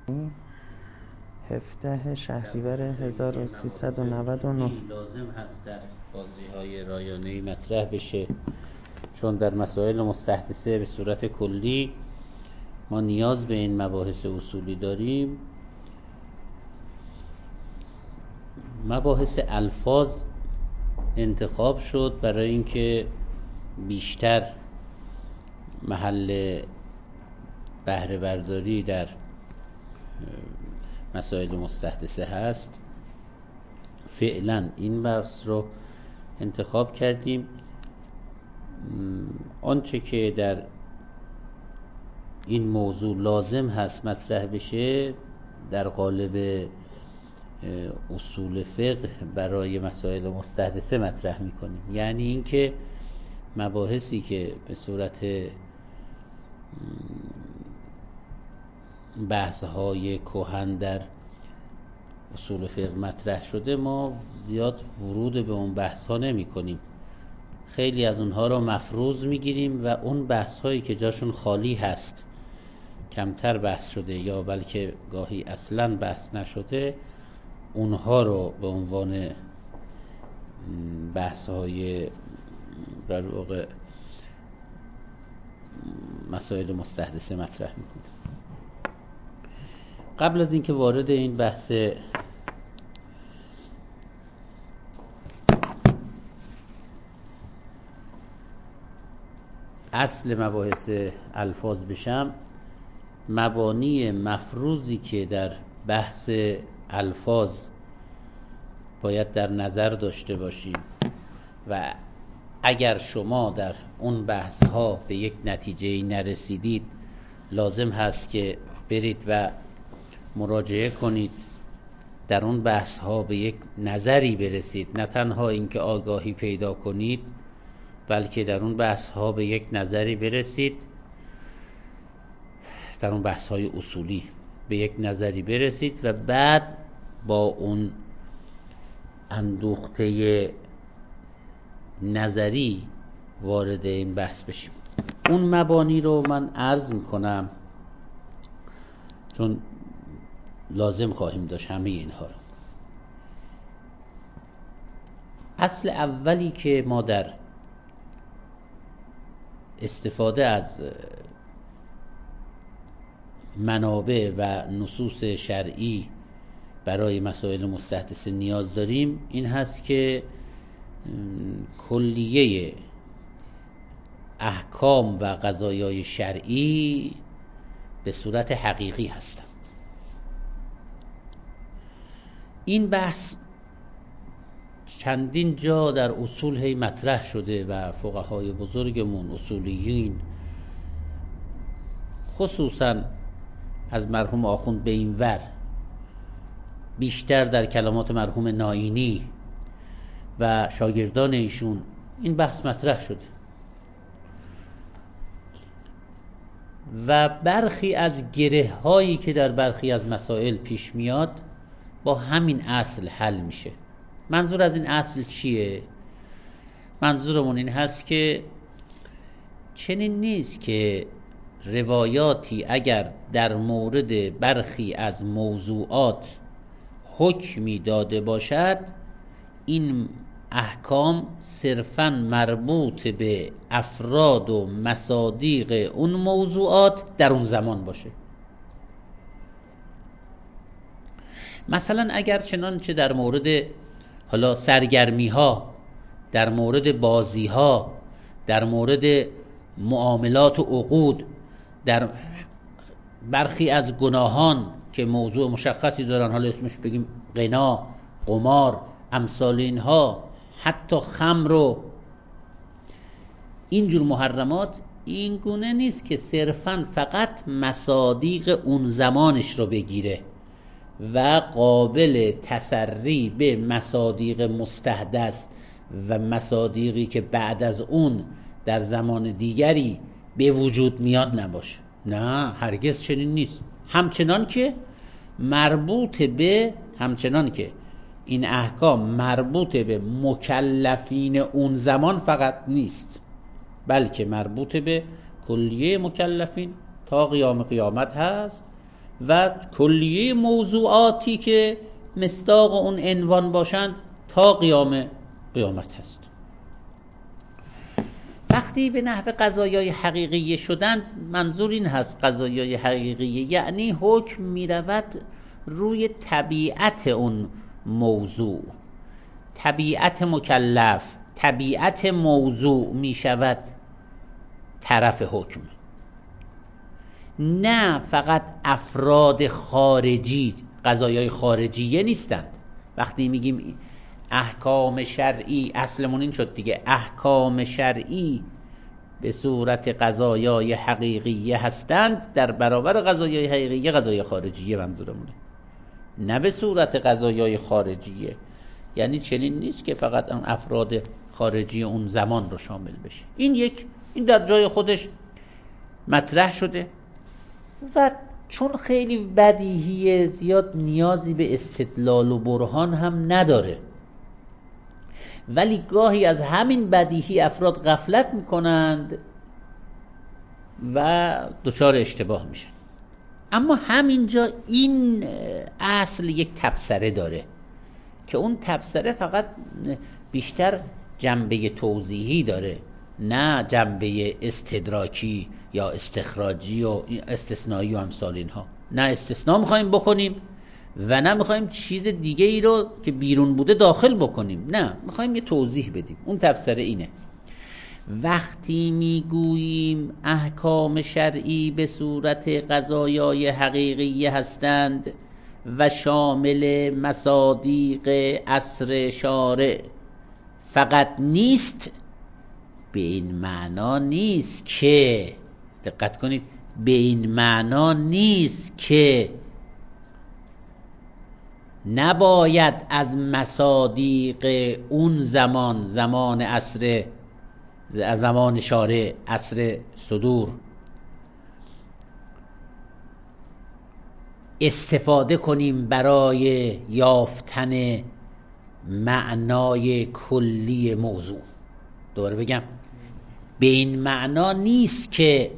17 شهریور 1399 لازم هست در بازی‌های رایانه‌ای مطرح بشه، چون در مسائل مستحدثه به صورت کلی ما نیاز به این مباحث اصولی داریم. مباحث الفاظ انتخاب شد برای اینکه بیشتر محل بهره برداری در مسائل مستحدثه هست. فعلا این بحث رو انتخاب کردیم. آنچه که در این موضوع لازم هست مطرح بشه در قالب اصول فقه برای مسائل مستحدثه مطرح میکنیم، یعنی اینکه مباحثی که به صورت بحث‌های کهن در اصول فقه مطرح شده ما زیاد ورود به اون بحث‌ها نمی‌کنیم. خیلی از اونها رو مفروض می‌گیریم و اون بحث‌هایی که جاشون خالی هست، کمتر بحث شده یا بلکه گاهی اصلاً بحث نشده، اونها رو به عنوان بحث‌های در واقع مسائل مستحدثه مطرح می‌کنیم. قبل از اینکه وارد این بحث اصل مباحث الفاظ بشم، مبانی مفروضی که در بحث الفاظ باید در نظر داشته باشیم و اگر شما در اون بحث ها به یک نتیجه نرسیدید لازم هست که برید و مراجعه کنید، در اون بحث ها به یک نظری برسید، نه تنها اینکه آگاهی پیدا کنید بلکه در اون بحث ها به یک نظری برسید، در اون بحث های اصولی به یک نظری برسید و بعد با اون اندوخته نظری وارد این بحث بشیم. اون مبانی رو من عرض میکنم چون لازم خواهیم داشت همه اینها رو. اصل اولی که ما در استفاده از منابع و نصوص شرعی برای مسائل مستحدثه نیاز داریم این هست که کلیه احکام و قضایای شرعی به صورت حقیقی هستند. این بحث چندین جا در اصول هی مطرح شده و فقهای بزرگمون اصولیین خصوصا از مرحوم آخوند به این ور، بیشتر در کلمات مرحوم نائینی و شاگردان ایشون این بحث مطرح شده و برخی از گره هایی که در برخی از مسائل پیش میاد با همین اصل حل میشه. منظور از این اصل چیه؟ منظورمون این هست که چنین نیست که روایاتی اگر در مورد برخی از موضوعات حکمی داده باشد این احکام صرفاً مربوط به افراد و مصادیق اون موضوعات در اون زمان باشه. مثلا اگر چنانچه در مورد حالا سرگرمی ها، در مورد بازی ها، در مورد معاملات و عقود، در برخی از گناهان که موضوع مشخصی دارن، حالا اسمش بگیم غنا، قمار، امثال اینها، حتی خمر و اینجور محرمات، این گونه نیست که صرفاً فقط مصادیق اون زمانش رو بگیره و قابل تسری به مصادیق مستحدث و مصادیقی که بعد از اون در زمان دیگری به وجود میاد نباشه. نه، هرگز چنین نیست. همچنان که این احکام مربوط به مکلفین اون زمان فقط نیست، بلکه مربوط به کلیه مکلفین تا قیام قیامت هست و کلیه موضوعاتی که مصداق اون عنوان باشند تا قیامت هست. وقتی به نحو قضایای حقیقیه شدند، منظور این هست قضایای حقیقیه یعنی حکم می رود روی طبیعت اون موضوع، طبیعت مکلف، طبیعت موضوع می شود طرف حکم، نه فقط افراد خارجی. قضایای خارجیه نیستند. وقتی میگیم احکام شرعی، اصلمون این شد دیگه، احکام شرعی به صورت قضایای حقیقیه هستند، در برابر قضایای حقیقیه قضایای خارجیه منظورمونه، نه به صورت قضایای خارجیه. یعنی چنین نیست که فقط اون افراد خارجی اون زمان رو شامل بشه. این در جای خودش مطرح شده و چون خیلی بدیهیه زیاد نیازی به استدلال و برهان هم نداره، ولی گاهی از همین بدیهی افراد غفلت میکنند و دچار اشتباه میشن. اما همینجا این اصل یک تبصره داره که اون تبصره فقط بیشتر جنبه توضیحی داره، نه جنبه استدراکی یا استخراجی و استثنایی و امثال اینها. نه استثناء میخوایم بکنیم و نه میخوایم چیز دیگه ای رو که بیرون بوده داخل بکنیم، نه میخوایم یه توضیح بدیم. اون تفسیر اینه. وقتی میگوییم احکام شرعی به صورت قضایای حقیقیه هستند و شامل مصادیق عصر شارع فقط نیست، به این معنا نیست که، دقت کنید، به این معنا نیست که نباید از مصادیق اون زمان عصر، زمان شارع، عصر صدور استفاده کنیم برای یافتن معنای کلی موضوع. دوباره بگم، به این معنا نیست که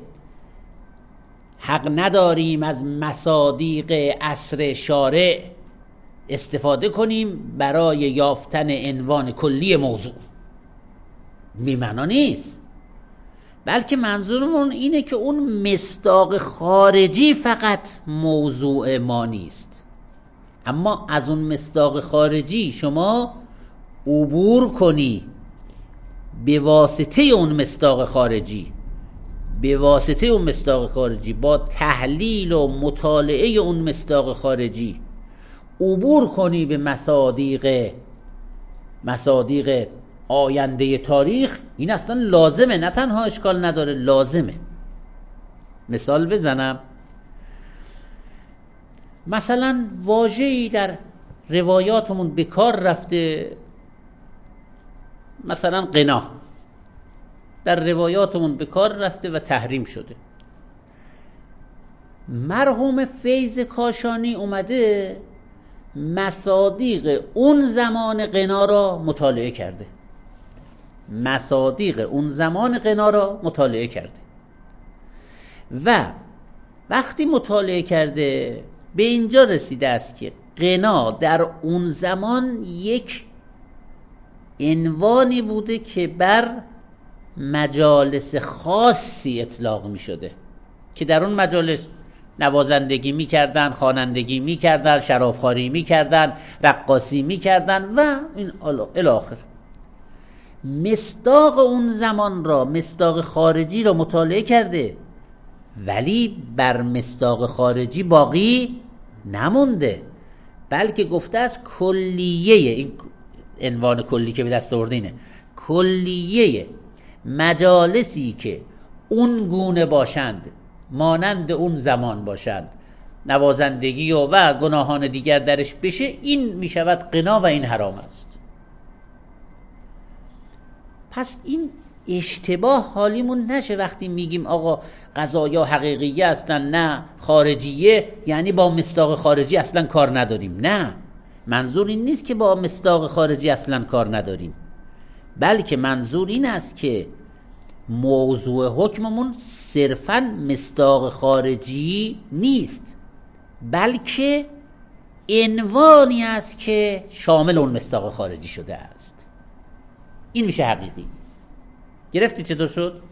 حق نداریم از مصادیق عصر شارع استفاده کنیم برای یافتن عنوان کلی موضوع. به معنا نیست، بلکه منظورمون اینه که اون مصداق خارجی فقط موضوع ما نیست، اما از اون مصداق خارجی شما عبور کنی به واسطه اون مصداق خارجی، به واسطه اون مصداق خارجی، با تحلیل و مطالعه اون مصداق خارجی عبور کنی به مصادیق آینده تاریخ. این اصلا لازمه، نه تنها اشکال نداره، لازمه. مثال بزنم، مثلا واژه‌ای در روایاتمون به کار رفته، مثلا قنا در روایاتمون به کار رفته و تحریم شده. مرحوم فیض کاشانی اومده مصادیق اون زمان قنا را مطالعه کرده، مصادیق اون زمان قنا را مطالعه کرده و وقتی مطالعه کرده به اینجا رسیده است که قنا در اون زمان یک عنوانی بوده که بر مجالس خاصی اطلاق می شده، که در اون مجالس نوازندگی می کردن، خوانندگی می کردن، شرابخواری می کردن، رقاصی می کردن و این الاخر. مصداق اون زمان را، مصداق خارجی را مطالعه کرده، ولی بر مصداق خارجی باقی نمونده، بلکه گفته است کلیه، این عنوان کلی که به دست آورده اینه، کلیه مجالسی که اون گونه باشند، مانند اون زمان باشند، نوازندگی و گناهان دیگر درش بشه، این می شود قنا و این حرام است. پس این اشتباه حالیمون نشه وقتی میگیم آقا قضایا حقیقیه هستن نه خارجیه، یعنی با مصداق خارجی اصلا کار نداریم. نه، منظور این نیست که با مصداق خارجی اصلا کار نداریم، بلکه منظور این است که موضوع حکممون صرفاً مصداق خارجی نیست، بلکه عنوانی است که شامل اون مصداق خارجی شده است. این میشه حقیقی. گرفتی چطور شد؟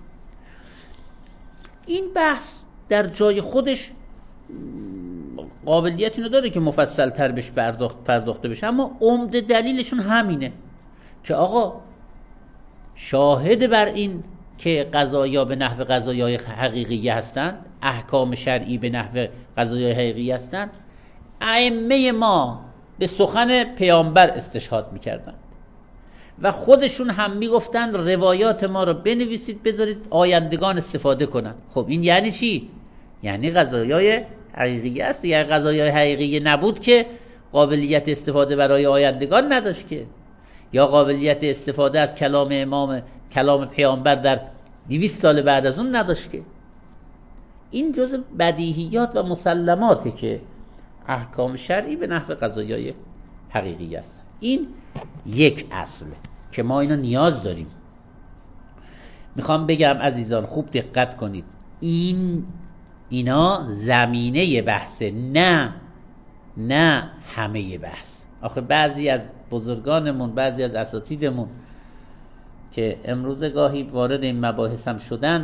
این بحث در جای خودش قابلیت اینو داره که مفصل تر بهش پرداخته بشه، اما عمده دلیلشون همینه که آقا شاهد بر این که قضایا به نحو قضایای حقیقی هستند، احکام شرعی به نحو قضایای حقیقی هستند، ائمه ما به سخن پیامبر استشهاد میکردند و خودشون هم میگفتن روایات ما رو بنویسید بذارید آیندگان استفاده کنن. خب این یعنی چی؟ یعنی قضایای حقیقی است. یعنی قضایای حقیقی نبود که قابلیت استفاده برای آیندگان نداشت که، یا قابلیت استفاده از کلام پیامبر در 200 سال بعد از اون نداشت که. این جزء بدیهیات و مسلماته که احکام شرعی به نحو قضایای حقیقی است. این یک اصله که ما اینو نیاز داریم. میخوام بگم عزیزان خوب دقت کنید، اینا زمینه بحثه، نه همه بحث. آخه بعضی از بزرگانمون، بعضی از اساتیدمون که امروز گاهی وارد این مباحث هم شدن،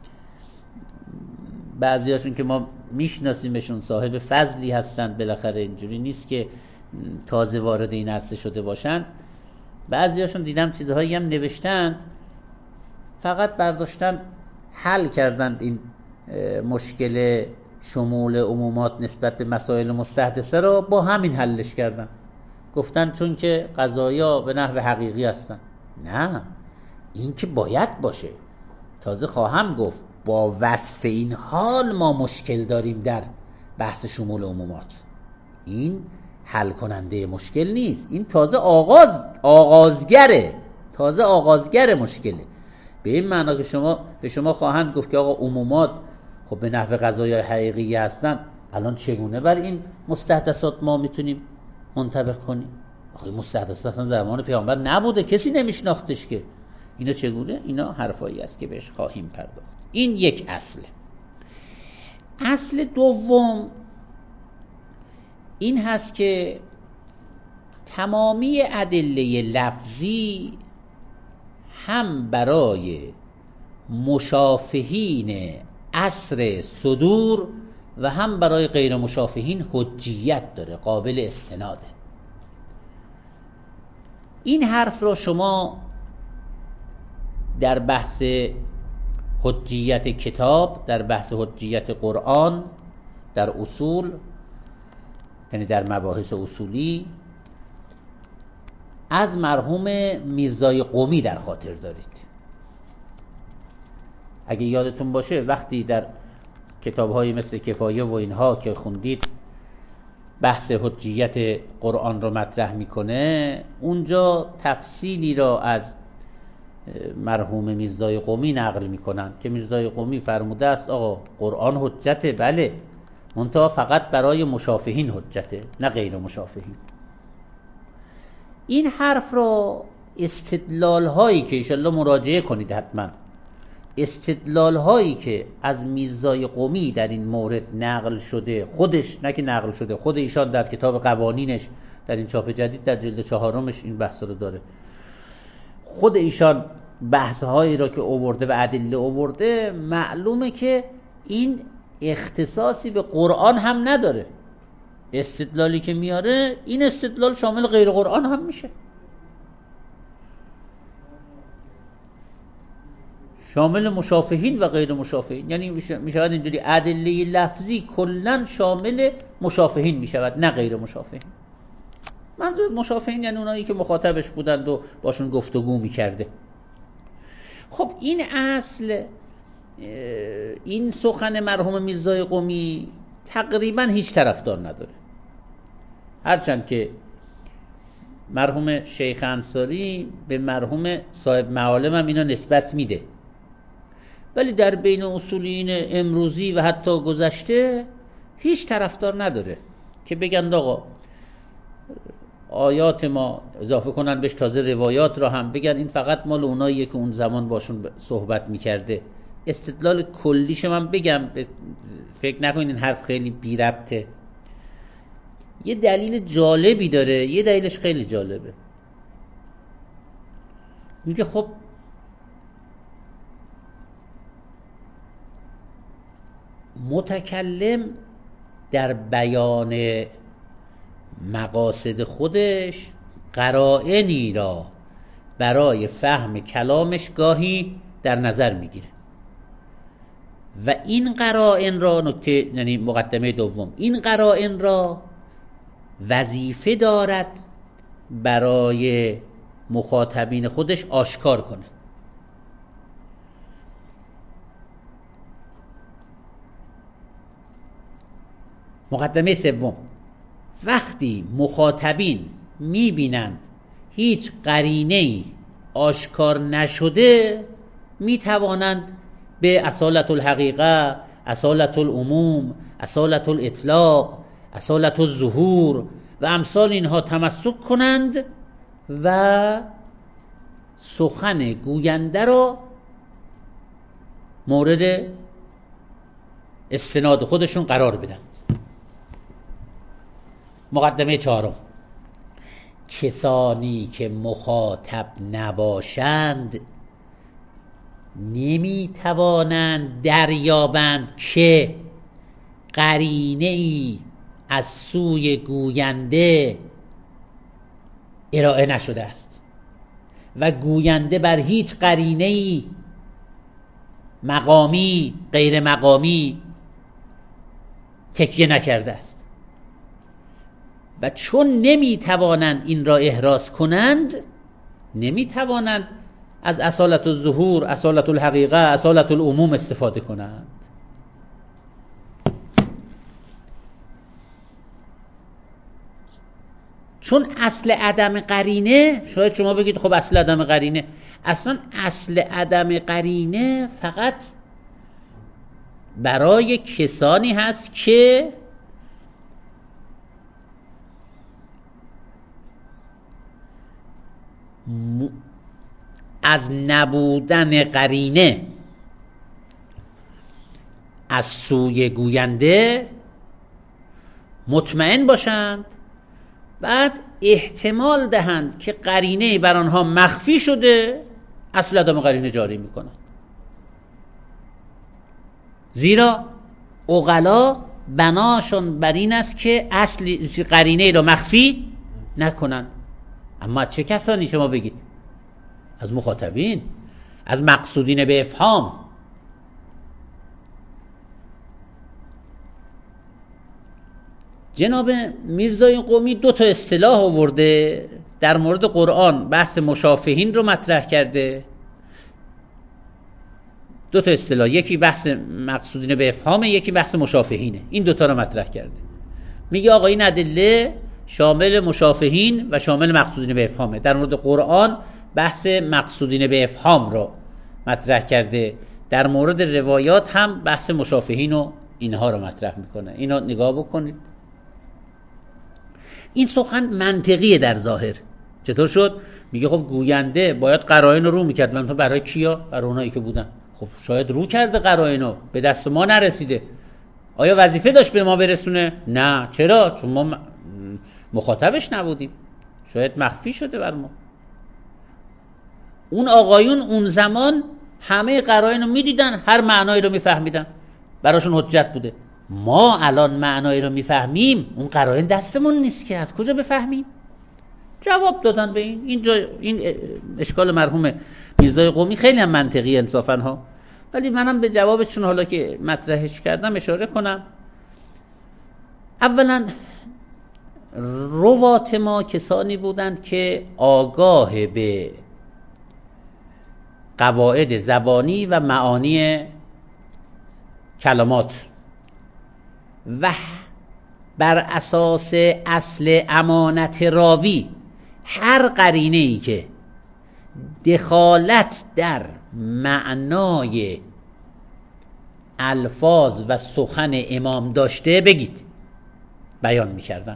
بعضی هاشون که ما میشناسیمشون صاحب فضلی هستن، بالاخره اینجوری نیست که تازه وارد این عرصه شده باشن. بعضی هاشون دیدم چیزهایی هم نوشتند، فقط برداشتن حل کردند این مشکل شمول عمومات نسبت به مسائل مستحدثه رو با همین حلش کردن. گفتن چون که قضایا به نحو حقیقی هستن. نه، این که باید باشه. تازه خواهم گفت با وصف این حال ما مشکل داریم در بحث شمول عمومات. این حل کننده مشکل نیست، این تازه آغازگر مشکله. به این معنا که به شما خواهند گفت که آقا عمومات خب به نحو قضایای حقیقی هستن، الان چگونه بر این مستحدثات ما میتونیم منطبق کنیم؟ آخه مستحدثات اصلا زمان پیامبر نبوده، کسی نمیشناختش که. اینا چگونه؟ اینا حرفایی است که بهش خواهیم پرداخت. این یک اصله. اصل دوم این هست که تمامی ادله لفظی هم برای مشافهین عصر صدور و هم برای غیر مشافهین حجیت داره، قابل استناده. این حرف رو شما در بحث حجیت کتاب، در بحث حجیت قرآن، در اصول، یعنی در مباحث اصولی، از مرحوم میرزای قمی در خاطر دارید. اگه یادتون باشه وقتی در کتاب‌های مثل کفایه و اینها که خوندید بحث حجیت قرآن رو مطرح میکنه، اونجا تفصیلی را از مرحوم میرزای قمی نقل میکنن که میرزای قمی فرموده است آقا قرآن حجته، بله، منتها فقط برای مشافهین حجته، نه غیر مشافهین. این حرف را استدلال هایی که انشالله مراجعه کنید حتما، استدلال هایی که از میرزای قمی در این مورد نقل شده، خودش نه که نقل شده، خود ایشان در کتاب قوانینش در این چاپ جدید در جلد 4 این بحث رو داره، خود ایشان بحث هایی را که آورده و ادله آورده، معلومه که این اختصاصی به قرآن هم نداره. استدلالی که میاره این استدلال شامل غیر قرآن هم میشه، شامل مشافهین و غیر مشافهین. یعنی میشود اینجوری ادله لفظی کلن شامل مشافهین میشود، نه غیر مشافهین. منظور مشافهین یعنی اونایی که مخاطبش بودند و باشون گفتگو میکرده. خب این اصل، این سخن مرحوم میرزای قمی تقریبا هیچ طرفدار نداره، هرچند که مرحوم شیخ انصاری به مرحوم صاحب معالم هم اینا نسبت میده، ولی در بین اصولین امروزی و حتی گذشته هیچ طرفدار نداره که بگن آقا آیات ما اضافه کنن بهش تازه روایات را هم بگن این فقط مال اوناییه که اون زمان باشون صحبت میکرده. استدلال کلیش من بگم، فکر نکنین این حرف خیلی بی ربطه. یه دلیل جالبی داره. یه دلیلش خیلی جالبه. میگه خب متکلم در بیان مقاصد خودش قرائنی را برای فهم کلامش گاهی در نظر میگیره و این قرائن را، نکته یعنی مقدمه دوم، این قرائن را وظیفه دارد برای مخاطبین خودش آشکار کنه. مقدمه سوم، وقتی مخاطبین میبینند هیچ قرینه‌ای آشکار نشده، میتوانند به اصالت الحقیقه، اصالت العموم، اصالت الاطلاق، اصالت الظهور و امثال اینها تمسک کنند و سخن گوینده را مورد استناد خودشون قرار بدن. مقدمه چهارم، کسانی که مخاطب نباشند نمیتوانند دریابند که قرینه ای از سوی گوینده ارائه نشده است و گوینده بر هیچ قرینه ای مقامی غیر مقامی تکیه نکرده است و چون نمیتوانند این را احراز کنند، نمیتوانند از اصالت الظهور، اصالت الحقیقه، اصالت العموم استفاده کنند. چون اصل عدم قرینه، شاید شما بگید خب اصل عدم قرینه، اصلا اصل عدم قرینه فقط برای کسانی هست که از نبودن قرینه از سوی گوینده مطمئن باشند، بعد احتمال دهند که قرینه بر آنها مخفی شده، اصل عدم قرینه جاری میکنند. زیرا عقلا بناشون بر این است که اصل قرینه را مخفی نکنند. اما چه کسانی شما بگید؟ از مخاطبین، از مقصودین به افهام. جناب میرزای قمی دو تا اصطلاح آورده در مورد قرآن، بحث مشافهین رو مطرح کرده. دو تا اصطلاح، یکی بحث مقصودین به افهامه، یکی بحث مشافهینه. این دوتا رو مطرح کرده. میگه آقا این ادله شامل مشافهین و شامل مقصودین به افهامه. در مورد قرآن بحث مقصودین به افهام رو مطرح کرده، در مورد روایات هم بحث مشافهین و اینها رو مطرح میکنه. اینو نگاه بکنید. این سخن منطقیه در ظاهر. چطور شد؟ میگه خب گوینده باید قرائن رو میکرد. من برای کیا؟ برای اونایی که بودن. خب شاید رو کرده قرائنو، به دست ما نرسیده. آیا وظیفه داشت به ما برسونه؟ نه. چرا؟ چون ما مخاطبش نبودیم، شاید مخفی شده بر ما. اون آقایون اون زمان همه قرائن رو میدیدن، هر معنایی رو میفهمیدن، براشون حجت بوده. ما الان معنایی رو میفهمیم، اون قرائن دستمون نیست که از کجا بفهمیم؟ جواب دادن به این اشکال مرحوم میرزای قمی خیلی هم منطقی انصافا ها، ولی منم به جوابشون حالا که مطرحش کردم اشاره کنم. اولا روات ما کسانی بودند که آگاه به قواعد زبانی و معانی کلمات و بر اساس اصل امانت راوی هر قرینه‌ای که دخالت در معنای الفاظ و سخن امام داشته بگید، بیان می‌کردن.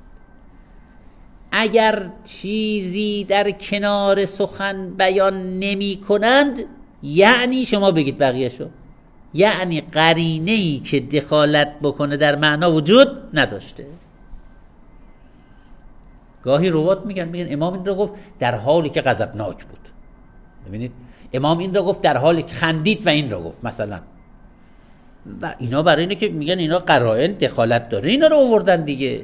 اگر چیزی در کنار سخن بیان نمی کنند، یعنی شما بگید بقیه‌شو، یعنی قرینه‌ای که دخالت بکنه در معنا وجود نداشته. گاهی روات میگن امام این رو گفت در حالی که غضبناک بود. ببینید امام این رو گفت در حالی که خندید و این رو گفت مثلا. و اینا برای اینه که میگن اینا قرائن دخالت داره اینا رو آوردن دیگه.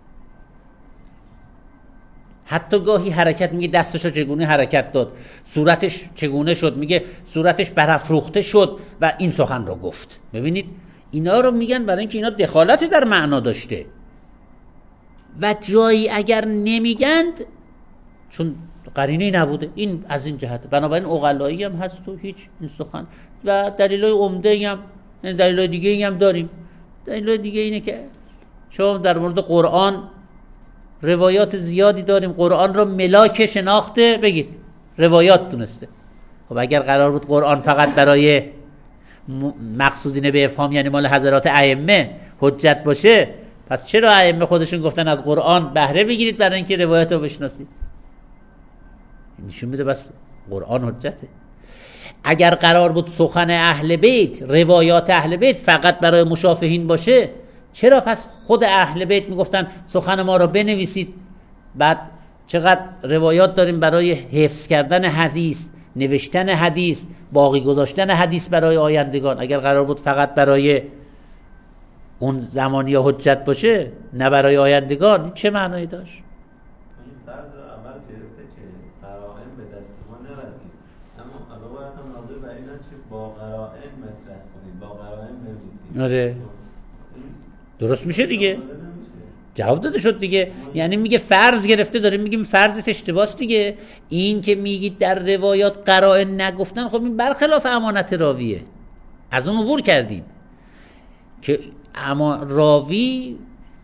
حتی گاهی حرکت میگه دستشو چگونه حرکت داد، صورتش چگونه شد، میگه صورتش برافروخته شد و این سخن رو گفت. ببینید اینا رو میگن برای اینکه اینا دخالتی در معنا داشته. و جایی اگر نمیگند چون قرینه‌ای نبوده، این از این جهت. بنابراین عقلایی هم هست تو هیچ این سخن و دلایل عمده هم، دلایل دیگه هم داریم. دلیل دیگه اینه که شما در مورد قرآن روایات زیادی داریم، قرآن رو ملاک شناخته بگید روایات دونسته. خب اگر قرار بود قرآن فقط برای مقصودین به افهام یعنی مال حضرات ائمه حجت باشه، پس چرا ائمه خودشون گفتن از قرآن بهره بگیرید برای اینکه روایات رو بشناسید؟ نشون میده بس قرآن حجته. اگر قرار بود سخن اهل بیت، روایات اهل بیت فقط برای مشافهین باشه، چرا پس خود اهل بیت میگفتن سخن ما رو بنویسید؟ بعد چقدر روایات داریم برای حفظ کردن حدیث، نوشتن حدیث، باقی گذاشتن حدیث برای آیندگان. اگر قرار بود فقط برای اون زمانی حجت باشه نه برای آیندگان، چه معنایی داشت؟ این فرض اول گرفته که قرائن به دست ما نرسید، اما حالا باید هم ناظر بر این است که با قرائن مطرح کنید، با قرائن بنویسید. آره درست میشه دیگه، جواب داده شد دیگه. یعنی میگه فرض گرفته، داریم میگیم فرضت اشتباهه دیگه. این که میگید در روایات قرائن نگفتن، خب این برخلاف امانت راویه، از اون عبور کردیم که اما راوی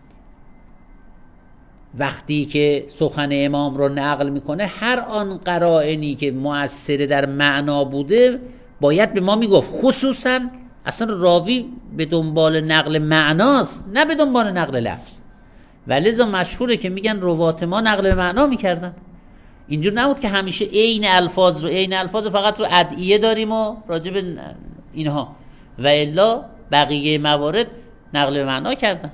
وقتی که سخن امام رو نقل میکنه هر آن قرائنی که مؤثر در معنا بوده باید به ما میگفت. خصوصا اصلا راوی به دنبال نقل معناست نه به دنبال نقل لفظ. ولذا مشهوره که میگن روات ما نقل معنا میکردن. اینجور نبود که همیشه عین الفاظ فقط رو ادعیه داریم و راجع به اینها، و الا بقیه موارد نقل معنا کردن.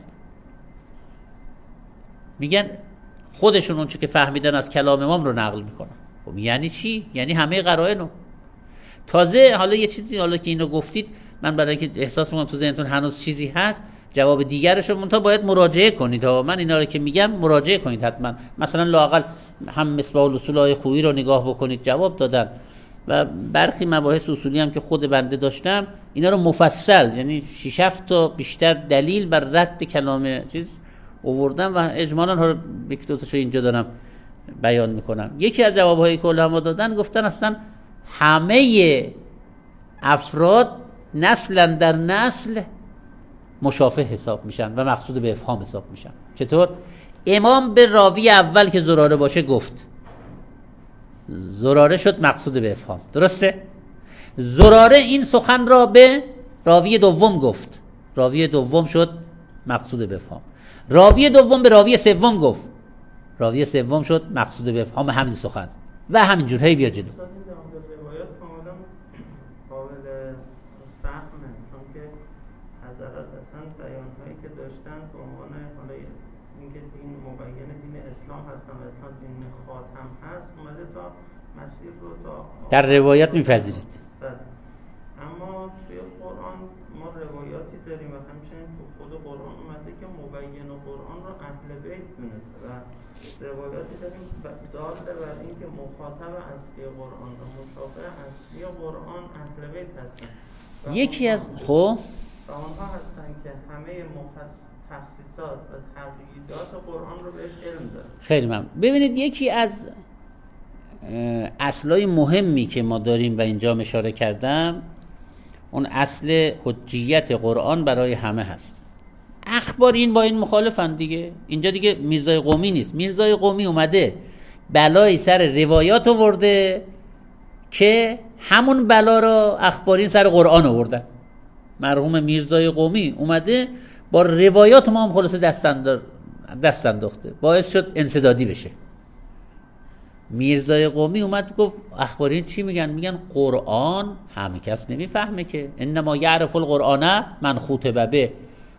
میگن خودشون اون چه که فهمیدن از کلام امام رو نقل میکنن. خب یعنی چی؟ یعنی همه قرائنو. تازه حالا یه چیزی، حالا که اینو گفتید، من برای اینکه احساس میکنم تو ذهنتون هنوز چیزی هست، جواب دیگرش رو منتها باید مراجعه کنید. من اینا رو که میگم مراجعه کنید حتما. مثلا لااقل هم مصباح الاصول خویی رو نگاه بکنید، جواب دادن. و برخی مباحث اصولی هم که خود بنده داشتم اینا رو مفصل، یعنی 6 7 تا بیشتر دلیل بر رد کلام چیز آوردم و اجمالاً ها رو یک دو تاشو اینجا دارم بیان میکنم. یکی از جوابهایی که علما دادن، گفتن اصلا همه افراد نسلا در نسل مشافه حساب میشن و مقصود به افهام حساب میشن. چطور؟ امام به راوی اول که زراره باشه گفت، زراره شد مقصود به افهام، درسته؟ زراره این سخن را به راوی دوم گفت، راوی دوم شد مقصود به افهام. راوی دوم به راوی سوم گفت، راوی سوم شد مقصود به افهام همین سخن و همینجور هی بیا جلو. روایات کاملا قابل فهمه، چون که حضرت اصلا بیانهایی که داشتن به عنوان حالا اینکه دین مبین دین اسلام هستن و اسلام دین خاتم هست، اومده تا مسیر رو تا در روایات میپذیرید. اما توی قرآن ما روایاتی داریم و همچنین تو خود قرآن اومده که مبین قرآن رو اهل بیت دونسته و روایاتی داریم داله بر این که مخاطب اصلی قرآن و مشابه اصلی قرآن اهل بیت هستن. یکی از و آنها هستن که همه تخصیصات و تقییدات قرآن رو بهش علم دارن. خیلی ممنون. ببینید یکی از اصلای مهمی که ما داریم و اینجا اشاره کردم، اون اصل حجیت قرآن برای همه هست. اخبار این با این مخالفن دیگه. اینجا دیگه میرزای قومی نیست. میرزای قومی اومده بلای سر روایات آورده که همون بلا را اخبارین سر قرآن آوردن. مرحوم میرزای قومی اومده با روایات ما هم خلاصه دست انداخته، باعث شد انسدادی بشه. میرزای قومی اومد گفت اخبارین چی میگن؟ میگن قرآن همه کس نمیفهمه که، انما یعرف القرآن من خطب به.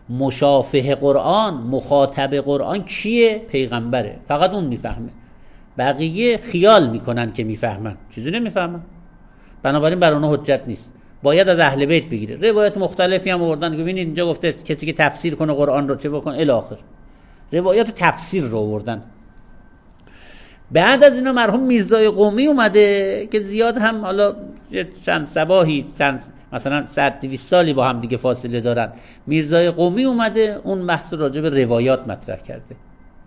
مشافه قرآن، مخاطب قرآن کیه؟ پیغمبره. فقط اون میفهمه، بقیه خیال میکنن که میفهمن، چیزی نمیفهمن. بنابراین بر اونها حجت نیست، باید از اهل بیت بگیره. روایت مختلفی هم آوردن که ببینید اینجا گفته کسی که تفسیر کنه قرآن رو چه بکن الی آخر. روایات تفسیر رو آوردن. بعد از اینا مرحوم میرزای قمی اومده که زیاد هم حالا چند صباحی چند مثلا 100-200 سالی با هم دیگه فاصله دارن. میرزای قمی اومده اون بحث راجع به روایات مطرح کرده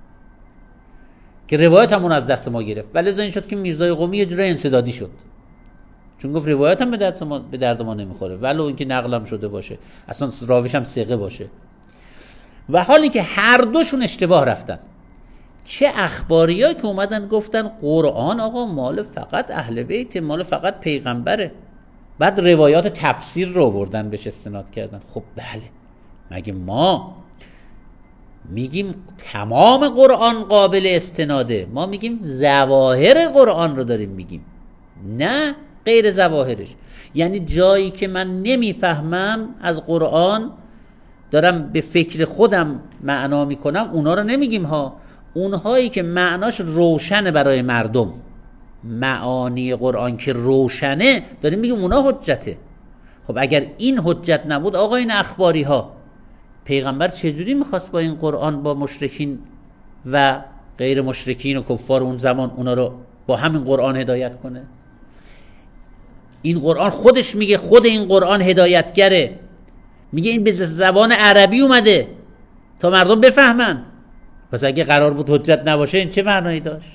که روایت همون از دست ما گرفت. ولی این شد که میرزای قمی یه جوری انسدادی شد، چون گفت روایت هم به درد ما نمیخوره ولو اینکه نقلم شده باشه، اصلا راویش هم ثقه باشه. و حالی که هر دوشون اشتباه رفتن. چه اخباریایی که اومدن گفتن قرآن آقا مال فقط اهل بیت، مال فقط پیغمبره، بعد روایات تفسیر رو آوردن بهش استناد کردن. خب بله، مگه ما میگیم تمام قرآن قابل استناده؟ ما میگیم ظواهر قرآن رو داریم میگیم، نه غیر ظواهرش. یعنی جایی که من نمیفهمم از قرآن دارم به فکر خودم معنا میکنم اونا رو نمیگیم ها. اونهایی که معناش روشنه برای مردم، معانی قرآن که روشنه داریم میگیم اونا حجته. خب اگر این حجت نبود آقا این اخباری ها، پیغمبر چجوری میخواست با این قرآن با مشرکین و غیر مشرکین و کفار اون زمان اونا رو با همین قرآن هدایت کنه؟ این قرآن خودش میگه، خود این قرآن هدایتگره، میگه این به زبان عربی اومده تا مردم بفهمن. پس اگه قرار بود حجت نباشه این چه معنایی داشت؟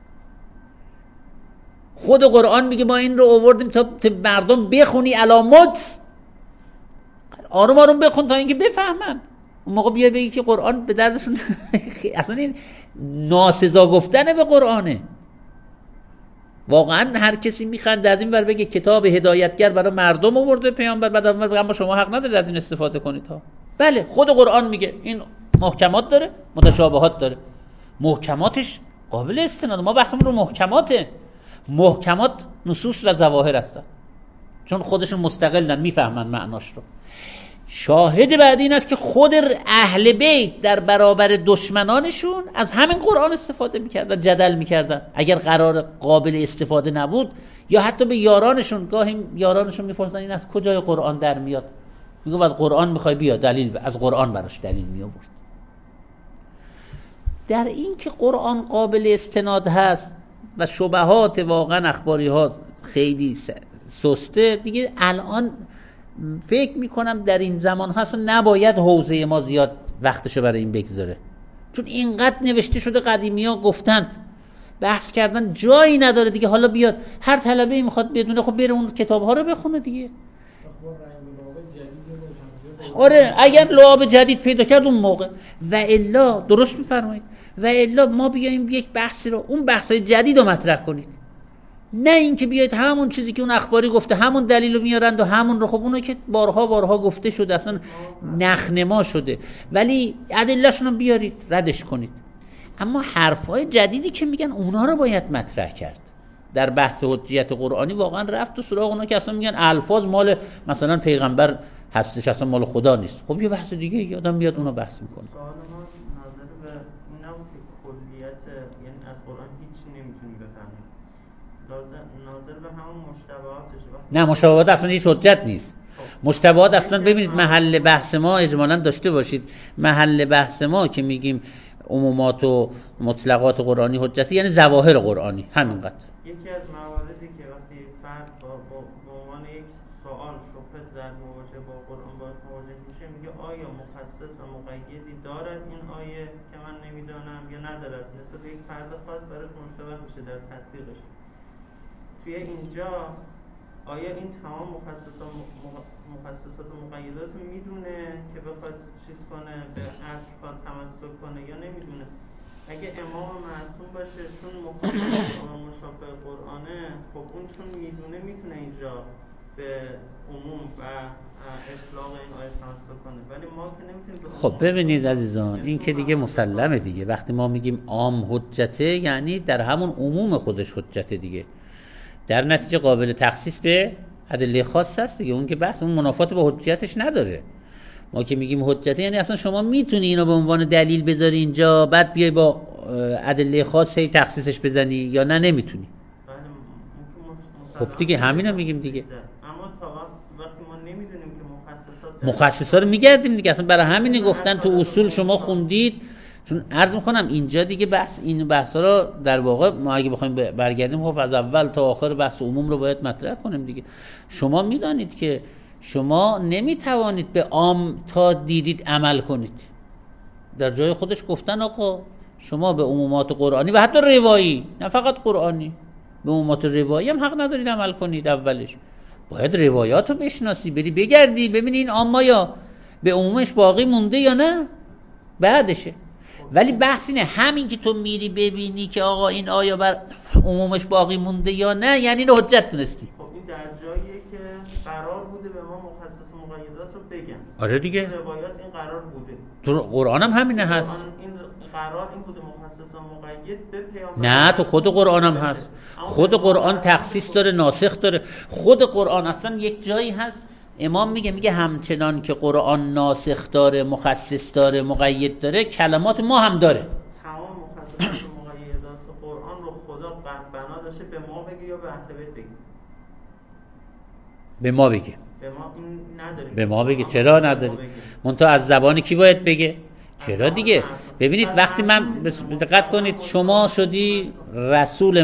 خود قرآن میگه ما این رو آوردیم تا مردم بخونی علامت، آروم آروم بخون تا اینکه بفهمن. اون موقع بیای بگی که قرآن به دردشون اصلا این ناسزا گفتنه به قرآنه. واقعا هر کسی میخنده از این ور بگه کتاب هدایتگر برای مردم آورده پیامبر، بعد اول بگه اما شما حق ندارید از این استفاده کنید ها. بله خود قرآن میگه این محکمات داره متشابهات داره. محکماتش قابل استناد، ما بحثمون رو محکماته. محکمات نصوص و ظواهر هستن چون خودشون مستقلن میفهمن معناش رو. شاهد بعد این است که خود اهل بیت در برابر دشمنانشون از همین قرآن استفاده میکردن، جدل میکردن. اگر قرار قابل استفاده نبود یا حتی به یارانشون، گاهی یارانشون میپرسن این از کجای قرآن در میاد، میگه بعد قرآن میخوای بیا دلیل، از قرآن براش دلیل میآورد. در این که قرآن قابل استناد هست و شبهات واقعا اخباری ها خیلی سسته دیگه، الان فکر میکنم در این زمان هست نباید حوزه ما زیاد وقتشو برای این بگذاره، چون اینقدر نوشته شده، قدیمی ها گفتند، بحث کردن، جایی نداره دیگه. حالا بیاد هر طلبه‌ای میخواد بدونه، خب بره اون کتاب ها رو بخونه دیگه. آره اگر لعاب جدید پیدا کرد اون موقع، و الا درست میفرمایید، و الا ما بیایم یک بحثی رو، اون بحث‌های جدید رو مطرح کنید، نه اینکه بیاید همون چیزی که اون اخباری گفته همون دلیل رو میارند و همون رو، خب اونو که بارها گفته شده، اصلا نخنما شده، ولی ادله‌شون رو بیارید ردش کنید. اما حرفای جدیدی که میگن اونا رو باید مطرح کرد. در بحث حجیت قرآنی واقعا رفت و سراغ اونا که اصلا میگن الفاظ مال مثلا پیغمبر هستش، اصلا مال خدا نیست. خب یه بحث دیگه یادم میاد اونا بحث میکنه. سوال ما نظر به این نبود که کلیت، یعنی از قرآن هیچی نمیتونی بفهمی، ناظر به همون مشتبهاتش. نه مشتبهات اصلا هیچ حجت نیست. مشتبهات اصلا ببینید محل بحث ما اجمالاً داشته باشید، محل بحث ما که میگیم عمومات و مطلقات قرآنی حجتی یعنی ظواهر قرآنی، همینقدر. یکی از مواردی که وقتی فرد با عنوان یک سوال شبهه در مواجهه با قرآن باش مواجه میشه، میگه آیا مخصص و مقیدی دارد این آیه که من نمیدانم یا ندارد، نسبت به یک فرد خاص براش مشتبه میشه در تطبیقش. توی اینجا آیا این تمام مخصصات و مقیدات رو میدونه که بخواد چیز کنه، به اصل خواهد تمسک کنه یا نمیدونه؟ اگه امام معصوم باشه چون مشابه قرآنه، خب اون چون میدونه میتونه اینجا به عموم و اطلاق این آیه تمسک کنه، ولی ما که نمیتونیم. خب ببینید عزیزان، این که دیگه مسلمه دیگه. وقتی ما میگیم عام حجته یعنی در همون عموم خودش حجته دیگه، در نتیجه قابل تخصیص به ادله خاص هست دیگه. اون که بحث اون منافات با حجیتش نداره. ما که میگیم حجته یعنی اصلا شما میتونی اینو به عنوان دلیل بذاری اینجا بعد بیای با ادله خاص هی تخصیصش بزنی یا نه نمیتونی. خب دیگه همینو میگیم دیگه. اما تا وقتی ما نمیدونیم که مخصصا رو میگردیم دیگه. اصلا برای همین گفتن تو اصول شما خوندید. چون عرض میکنم اینجا دیگه این بحثا رو در واقع ما اگه بخوایم برگردیم خب از اول تا آخر بحث عموم رو باید مطرح کنیم دیگه. شما میدانید که شما نمیتوانید به عام تا دیدید عمل کنید. در جای خودش گفتن آقا شما به عمومات قرآنی و حتی روایی، نه فقط قرآنی، به عمومات روایی هم حق ندارید عمل کنید. اولش باید روایات رو بشناسی، بری بگردی ببینی این عامایا به عمومش باقی مونده یا نه، بعدشه. ولی بحث اینه همین که تو میری ببینی که آقا این آیا بر عمومش باقی مونده یا نه، یعنی اینو حجت تونستی. خب این در جاییه که قرار بوده به ما مخصص مقیدات رو بگن. آره دیگه. روایات این قرار بوده. تو قرآن هم همینه هست. این قرار این بوده مخصص و مقید به پیامبر. نه تو خود قرآن هم هست. خود قرآن تخصیص داره، ناسخ داره. خود قرآن اصلا یک جایی هست امام میگه همچنان که قرآن ناسخ داره، مخصص داره، مقید داره، کلمات ما هم داره. تمام مخصصات و مقیدات قرآن رو خدا بنا داشته به ما بگه یا به اهل بیت بگه؟ به ما بگه. به ما این نداریم. به ما بگه. چرا نداری؟ منتها از زبان کی باید بگه؟ چرا دیگه؟ ببینید وقتی من دقت کنید شما شدی رسول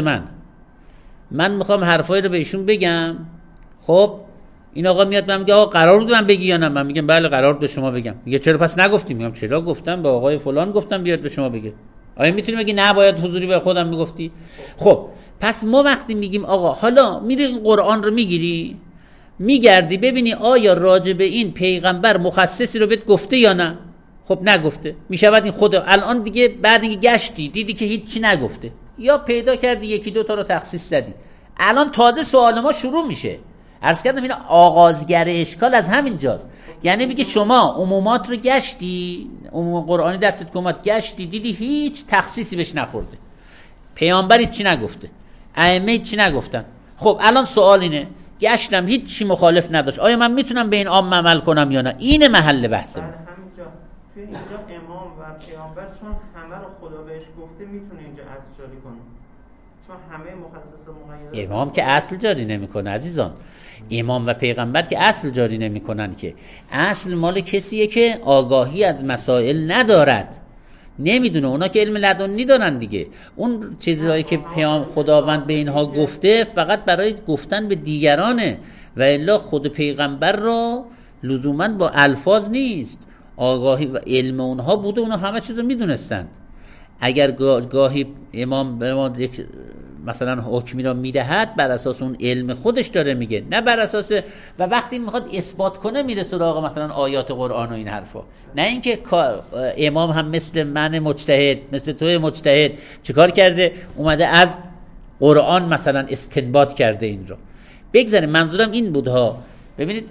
من میخوام حرفایی رو به ایشون بگم. خب این آقا میاد من میگه آقا قرار بود من بگی یا نه؟ من میگم بله قرار بود به شما بگم. میگه چرا پس نگفتی؟ میگم چرا گفتم، به آقای فلان گفتم بیاد به شما بگه. آیا میتونی بگی نه باید حضوری به خودم میگفتی؟ خب پس ما وقتی میگیم آقا حالا میری قرآن رو میگیری میگردی ببینی آیا راجع به این پیغمبر مخصصی رو بهت گفته یا نه؟ خب نگفته. میشود این خود الان دیگه بعد اینکه گشتی دیدی که هیچی نگفته یا پیدا کردی یکی دو تا رو تخصیص زدی، الان تازه سوال ما شروع میشه. عرض کردم این آغازگر اشکال از همین جاست. یعنی میگه شما عمومات رو گشتی، عموم قرآنی دستت کمات گشتی دیدی هیچ تخصیصی بهش نخورده، پیامبری چی نگفته، ائمه چی نگفتن. خب الان سوال اینه گشتم هیچ چی مخالف نداشت، آیا من میتونم به این عام عمل کنم یا نه؟ این محل بحثه. همینجا تو اینجا امام و پیامبر چون همه رو خدا بهش گفته میتونه اینجا اصل جاری کنه، چون همه مخصص مقید. امام که اصل جاری نمیکنه عزیزان. امام و پیغمبر که اصل جاری نمیکنن، که اصل مال کسیه که آگاهی از مسائل ندارد، نمیدونه. اونا که علم لدنی دارن دیگه. اون چیزایی که خداوند به اینها گفته فقط برای گفتن به دیگرانه و الا خود پیغمبر را لزوما با الفاظ نیست، آگاهی و علم اونها بوده، اونها همه چیزو میدونستند. اگر گاهی امام به ما مثلا حکمی را میدهد بر اساس اون علم خودش داره میگه، نه بر اساس و وقتی میخواد اثبات کنه میره سراغ مثلا آیات قرآن و این حرفا. نه اینکه امام هم مثل من مجتهد، مثل توی مجتهد چیکار کرده؟ اومده از قرآن مثلا استنباط کرده این رو. بگذاریم منظورم این بود ها. ببینید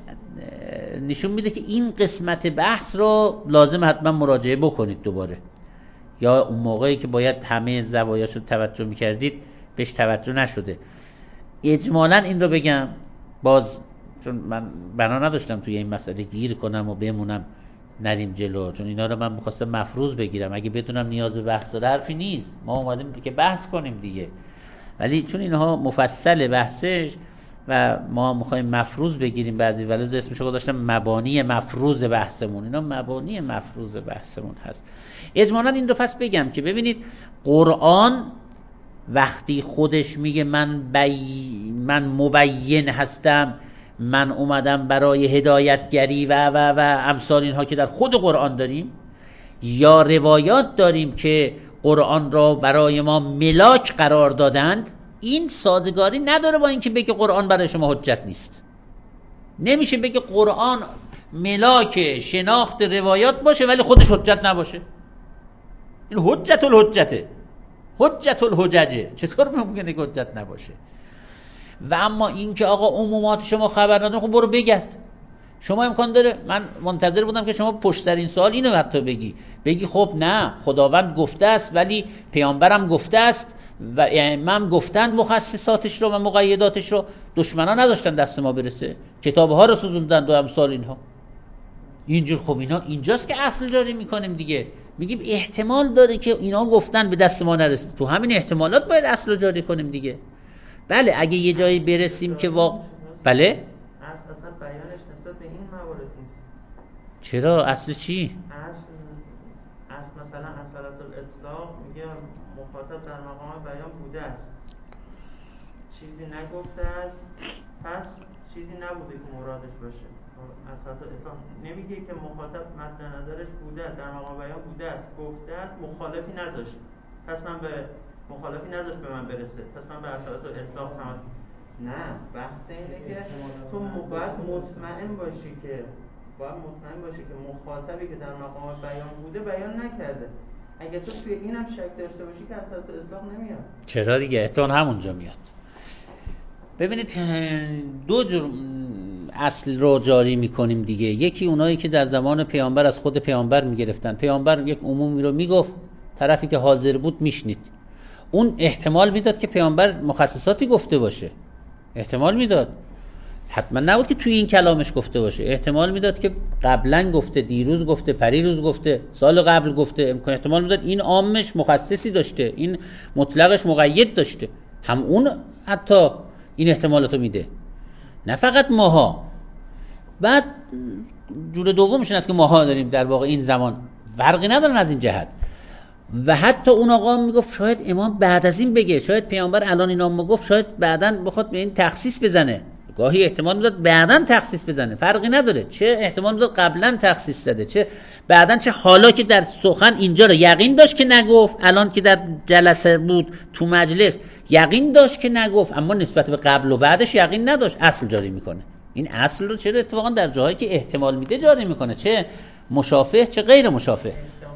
نشون میده که این قسمت بحث رو لازم حتما مراجعه بکنید دوباره، یا اون موقعی که باید همه زوایاش رو توجه میکردید بهش توجه نشده. اجمالاً این رو بگم باز، چون من بنا نداشتم توی این مسئله گیر کنم و بمونم نریم جلو، چون اینا رو من می‌خواستم مفروض بگیرم. اگه بدونم نیاز به بحث داره حرفی نیست، ما اومدیم که بحث کنیم دیگه. ولی چون اینها مفصل بحثش و ما می‌خوایم مفروض بگیریم بعضی، ولی اسمش رو گذاشتم مبانی مفروض بحثمون. اینا مبانی مفروض بحثمون هست. اجمالاً این رو پس بگم که ببینید قرآن وقتی خودش میگه من مبین هستم، من اومدم برای هدایتگری و امثال اینها که در خود قرآن داریم، یا روایات داریم که قرآن را برای ما ملاک قرار دادند، این سازگاری نداره با اینکه بگه قرآن برای شما حجت نیست. نمیشه بگه قرآن ملاک شناخت روایات باشه ولی خودش حجت نباشه. این حجت الحجته، حجت الحججه. چطور ممکنه که حجت نباشه؟ و اما این که آقا عمومات شما خبر نداره، خب برو بگرد. شما امکان داره، من منتظر بودم که شما پشت‌ترین سوال اینو حتی بگی خب نه خداوند گفته است ولی پیامبرم گفته است و ائمه گفتند مخصصاتش رو و مقیداتش رو، دشمنان نذاشتن دست ما برسه، کتاب‌ها رو سوزوندن و امثال اینها. اینجور. خب اینا اینجاست که اصل جاری میکنیم دیگه، میگیم احتمال داره که اینا گفتن به دست ما نرسید، تو همین احتمالات باید اصل رو جاری کنیم دیگه. بله اگه یه جایی برسیم که بله اصلا بیانش نسبت به این موارد نیست. چرا؟ اصل چی؟ اصل مثلا اصالت الاطلاق میگه مخاطب در مقام بیان بوده است، چیزی نگفته است، پس چیزی نبوده که مرادش باشه. اصالت الاطلاق نمیگه که مخاطب مد نظرش بوده، در مقام بیان بوده است، گفته است، مخالفی نذاشت، پس من به مخالفی نذاشت به من برسه، پس من به اصالت الاطلاق هم نه. بحث اینه که تو باید مطمئن باشی که مخاطبی که در مقام بیان بوده بیان نکرده. اگه تو توی اینم شک داشته باشی که اصالت اطلاق نمیاد. چرا دیگه؟ احتمال همونجا میاد. ببینید دو جور اصل رو جاری میکنیم دیگه. یکی اونایی که در زمان پیامبر از خود پیامبر میگرفتن، پیامبر یک عمومی رو میگفت، طرفی که حاضر بود میشنید، اون احتمال میداد که پیامبر مخصصاتی گفته باشه، احتمال میداد، حتما نبود که توی این کلامش گفته باشه، احتمال میداد که قبلا گفته، دیروز گفته، پریروز گفته، سال قبل گفته، احتمال میداد این عامش مخصصی داشته، این مطلقش مقید داشته. هم اون حتی این احتمالاتو میده، نه فقط ماها. بعد جور دومش این است که ماها داریم در واقع این زمان فرقی ندارن از این جهت. و حتی اون آقا میگفت شاید امام بعد از این بگه، شاید پیامبر الان اینا گفت، شاید بعداً بخواد به این تخصیص بزنه. گاهی احتمال میداد بعداً تخصیص بزنه، فرقی نداره، چه احتمال میداد قبلا تخصیص زده، چه بعداً، چه حالا که در سخن اینجا رو یقین داشت که نگفت، الان که در جلسه بود تو مجلس یقین داشت که نگفت، اما نسبت به قبل و بعدش یقین نداشت، اصل جاری میکنه. این اصل رو چرا اتفاقا در جاهایی که احتمال میده جاری میکنه، چه مشافه چه غیر مشافه.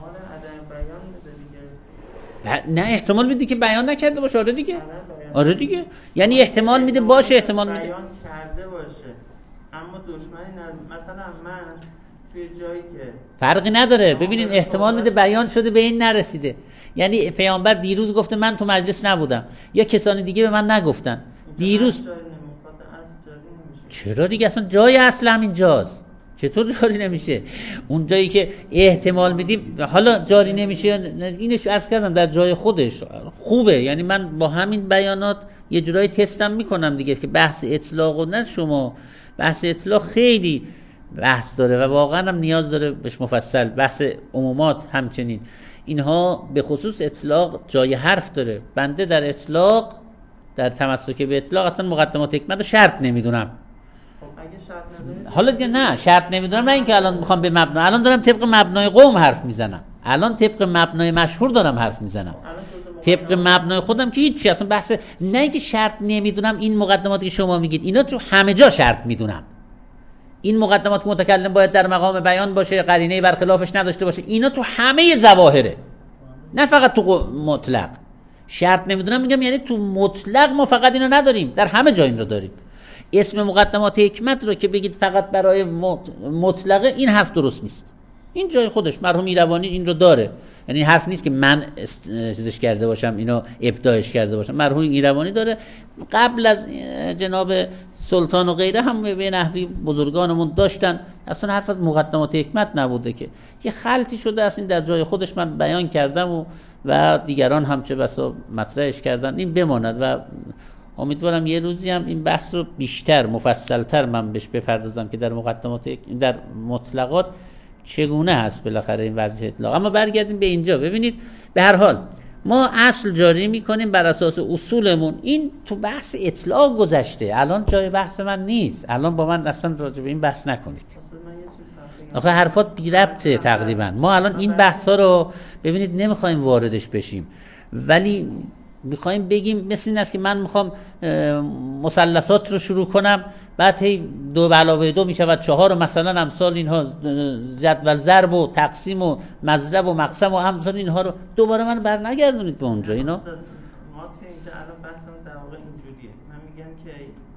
نه احتمال میده که بیان نکرده باشه. آره دیگه یعنی احتمال میده باشه، احتمال میده بیان کرده باشه اما دشمنی مثلا من توی جایی که فرقی نداره. ببینین احتمال میده بیان شده به این نرسیده، یعنی پیامبر دیروز گفته من تو مجلس نبودم، یا کسانی دیگه به من نگفتن دیروز. چرا دیگه؟ اصلا جای اصل همین جاست، چطور جاری نمیشه؟ اون جایی که احتمال میدیم حالا جاری نمیشه، اینش عرض کردم در جای خودش خوبه. یعنی من با همین بیانات یه جورایی تستم میکنم دیگه که بحث اطلاق و نه شما، بحث اطلاق خیلی بحث داره و واقعا هم نیاز داره بهش مفصل. بحث عمومات همچنین، اینها به خصوص اطلاق جای حرف داره. بنده در اطلاق، در تمسک به اطلاق اصلا مقدمات حکمت رو شرط نمیدونم. حالا دیگه نه شرط نمیدونم، نه اینکه الان میخوام به مبنا، الان دارم طبق مبنای قوم حرف میزنم، الان طبق مبنای مشهور دارم حرف میزنم، طبق مبنای خودم که هیچ چیز اصلا بحث نه اینکه شرط نمیدونم. این مقدماتی که شما میگید اینا تو همه جا شرط میدونم. این مقدمات که متکلم باید در مقام بیان باشه، قرینه برخلافش نداشته باشه، اینا تو همه ظواهره، نه فقط تو مطلق. شرط نمیدونم میگم یعنی تو مطلق ما فقط اینو نداریم، در همه جا این رو داریم. اسم مقدمات حکمت رو که بگید فقط برای مطلقه، این حرف درست نیست. این جای خودش مرحوم ایروانی این رو داره، یعنی حرف نیست که من چیزش کرده باشم، اینو ابداعش کرده باشم. مرحوم ایروانی داره، قبل از جناب سلطان و غیره هم به نحوی بزرگانمون داشتن. اصلا حرف از مقدمات حکمت نبوده که یه خلطی شده است. این در جای خودش من بیان کردم و دیگران هم چه بسا مطرحش کردن. این بماند و امیدوارم یه روزی هم این بحث رو بیشتر مفصلتر من بهش بپردازم که در مقدمات، در مطلقات چگونه هست بالاخره این وضع اطلاق. اما برگردیم به اینجا. ببینید به هر حال ما اصل جاری میکنیم بر اساس اصولمون. این تو بحث اطلاق گذشته، الان جای بحث من نیست. الان با من اصلا راجع به این بحث نکنید، آخه حرفات بی ربطه تقریبا. ما الان این بحثا رو ببینید نمیخوایم واردش بشیم، ولی میخوایم بگیم مثل این است که من میخوام مثلثات رو شروع کنم، بعد هی 2 + 2 میشود 4 و مثلا امثال اینها، جدول ضرب و تقسیم و مضرب و مقسم و امثال اینها رو دوباره من برنگردونید به اونجا. اینا ما اینجا الان بحثمون در واقع اینجوریه. من میگم که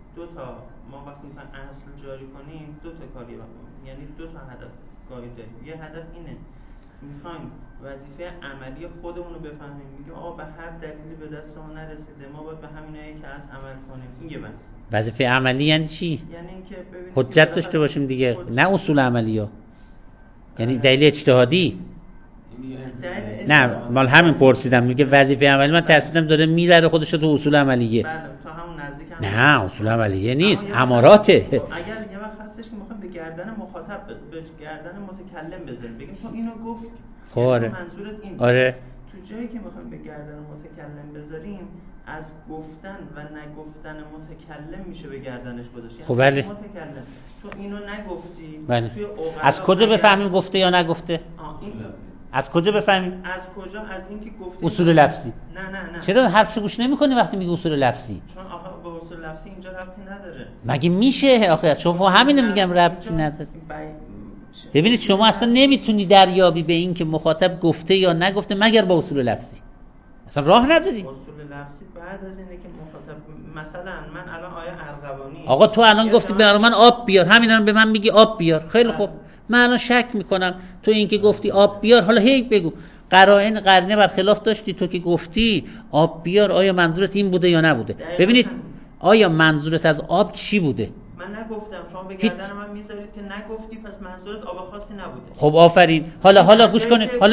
ما وقتی میخوایم اصل جاری کنیم 2 تا کاری یعنی 2 تا هدف گاهی داریم. یه هدف اینه میخوایم وظیفه عملی خودمون رو بفهمیم، میگیم آقا به هر دلیلی به دست ما نرسیده، ما باید به همینایی که از عمل کنیم. این یه بحث. وظیفه عملی یعنی چی؟ یعنی اینکه حجت داشته باشیم دیگه، نه اصول عملی ها. یعنی دلیل اجتهادی؟ نه مال همین پرسیدم. میگه وظیفه عملی من ترسیدم داره میبره خودش تو اصول عملیه. بله تا همون نزدیک هم نه اصول عملیه نیست، اماراته. اگر یه وقت هستش که میخوام به گردن مخاطب به گردن متکلم بزنیم بگیم تو اینو گفت، خب آره. منظورت این بود. آره. تو جایی که میخوایم به گردن متکلم بذاریم از گفتن و نگفتن متکلم میشه به گردنش گذاشت. خب بله. متکلم تو اینو نگفتی. بله. توی از کجا بفهمیم گفته یا نگفته؟ این از کجا بفهمیم؟ از کجا؟ از اینکه گفتی اصول لفظی. نه. چرا حرفشو گوش نمی‌کنی وقتی میگه اصول لفظی؟ چون آخه به اصول لفظی اینجا ربطی نداره. مگه میشه آخه؟ شما همینو میگم ربطی نداره. ببینید شما اصلا نمیتونی دریابی به این که مخاطب گفته یا نگفته مگر با اصول لفظی. اصلا راه نداری. اصول لفظی بعد از اینه که مخاطب مثلا من الان آیه ارغوانی آقا تو الان گفتی برای من آب بیار، همینا به من میگی آب بیار. خیلی خوب. من الان شک میکنم تو این که گفتی آب بیار، حالا هی بگو قرینه برخلاف داشتی. تو که گفتی آب بیار آیا منظورت این بوده یا نبوده؟ ببینید آیا منظورت از آب چی بوده؟ من نگفتم، شما به گردن من میذارید که نگفتی پس منظورت آب خاصی نبوده. خب آفرین. حالا گوش کنید. حالا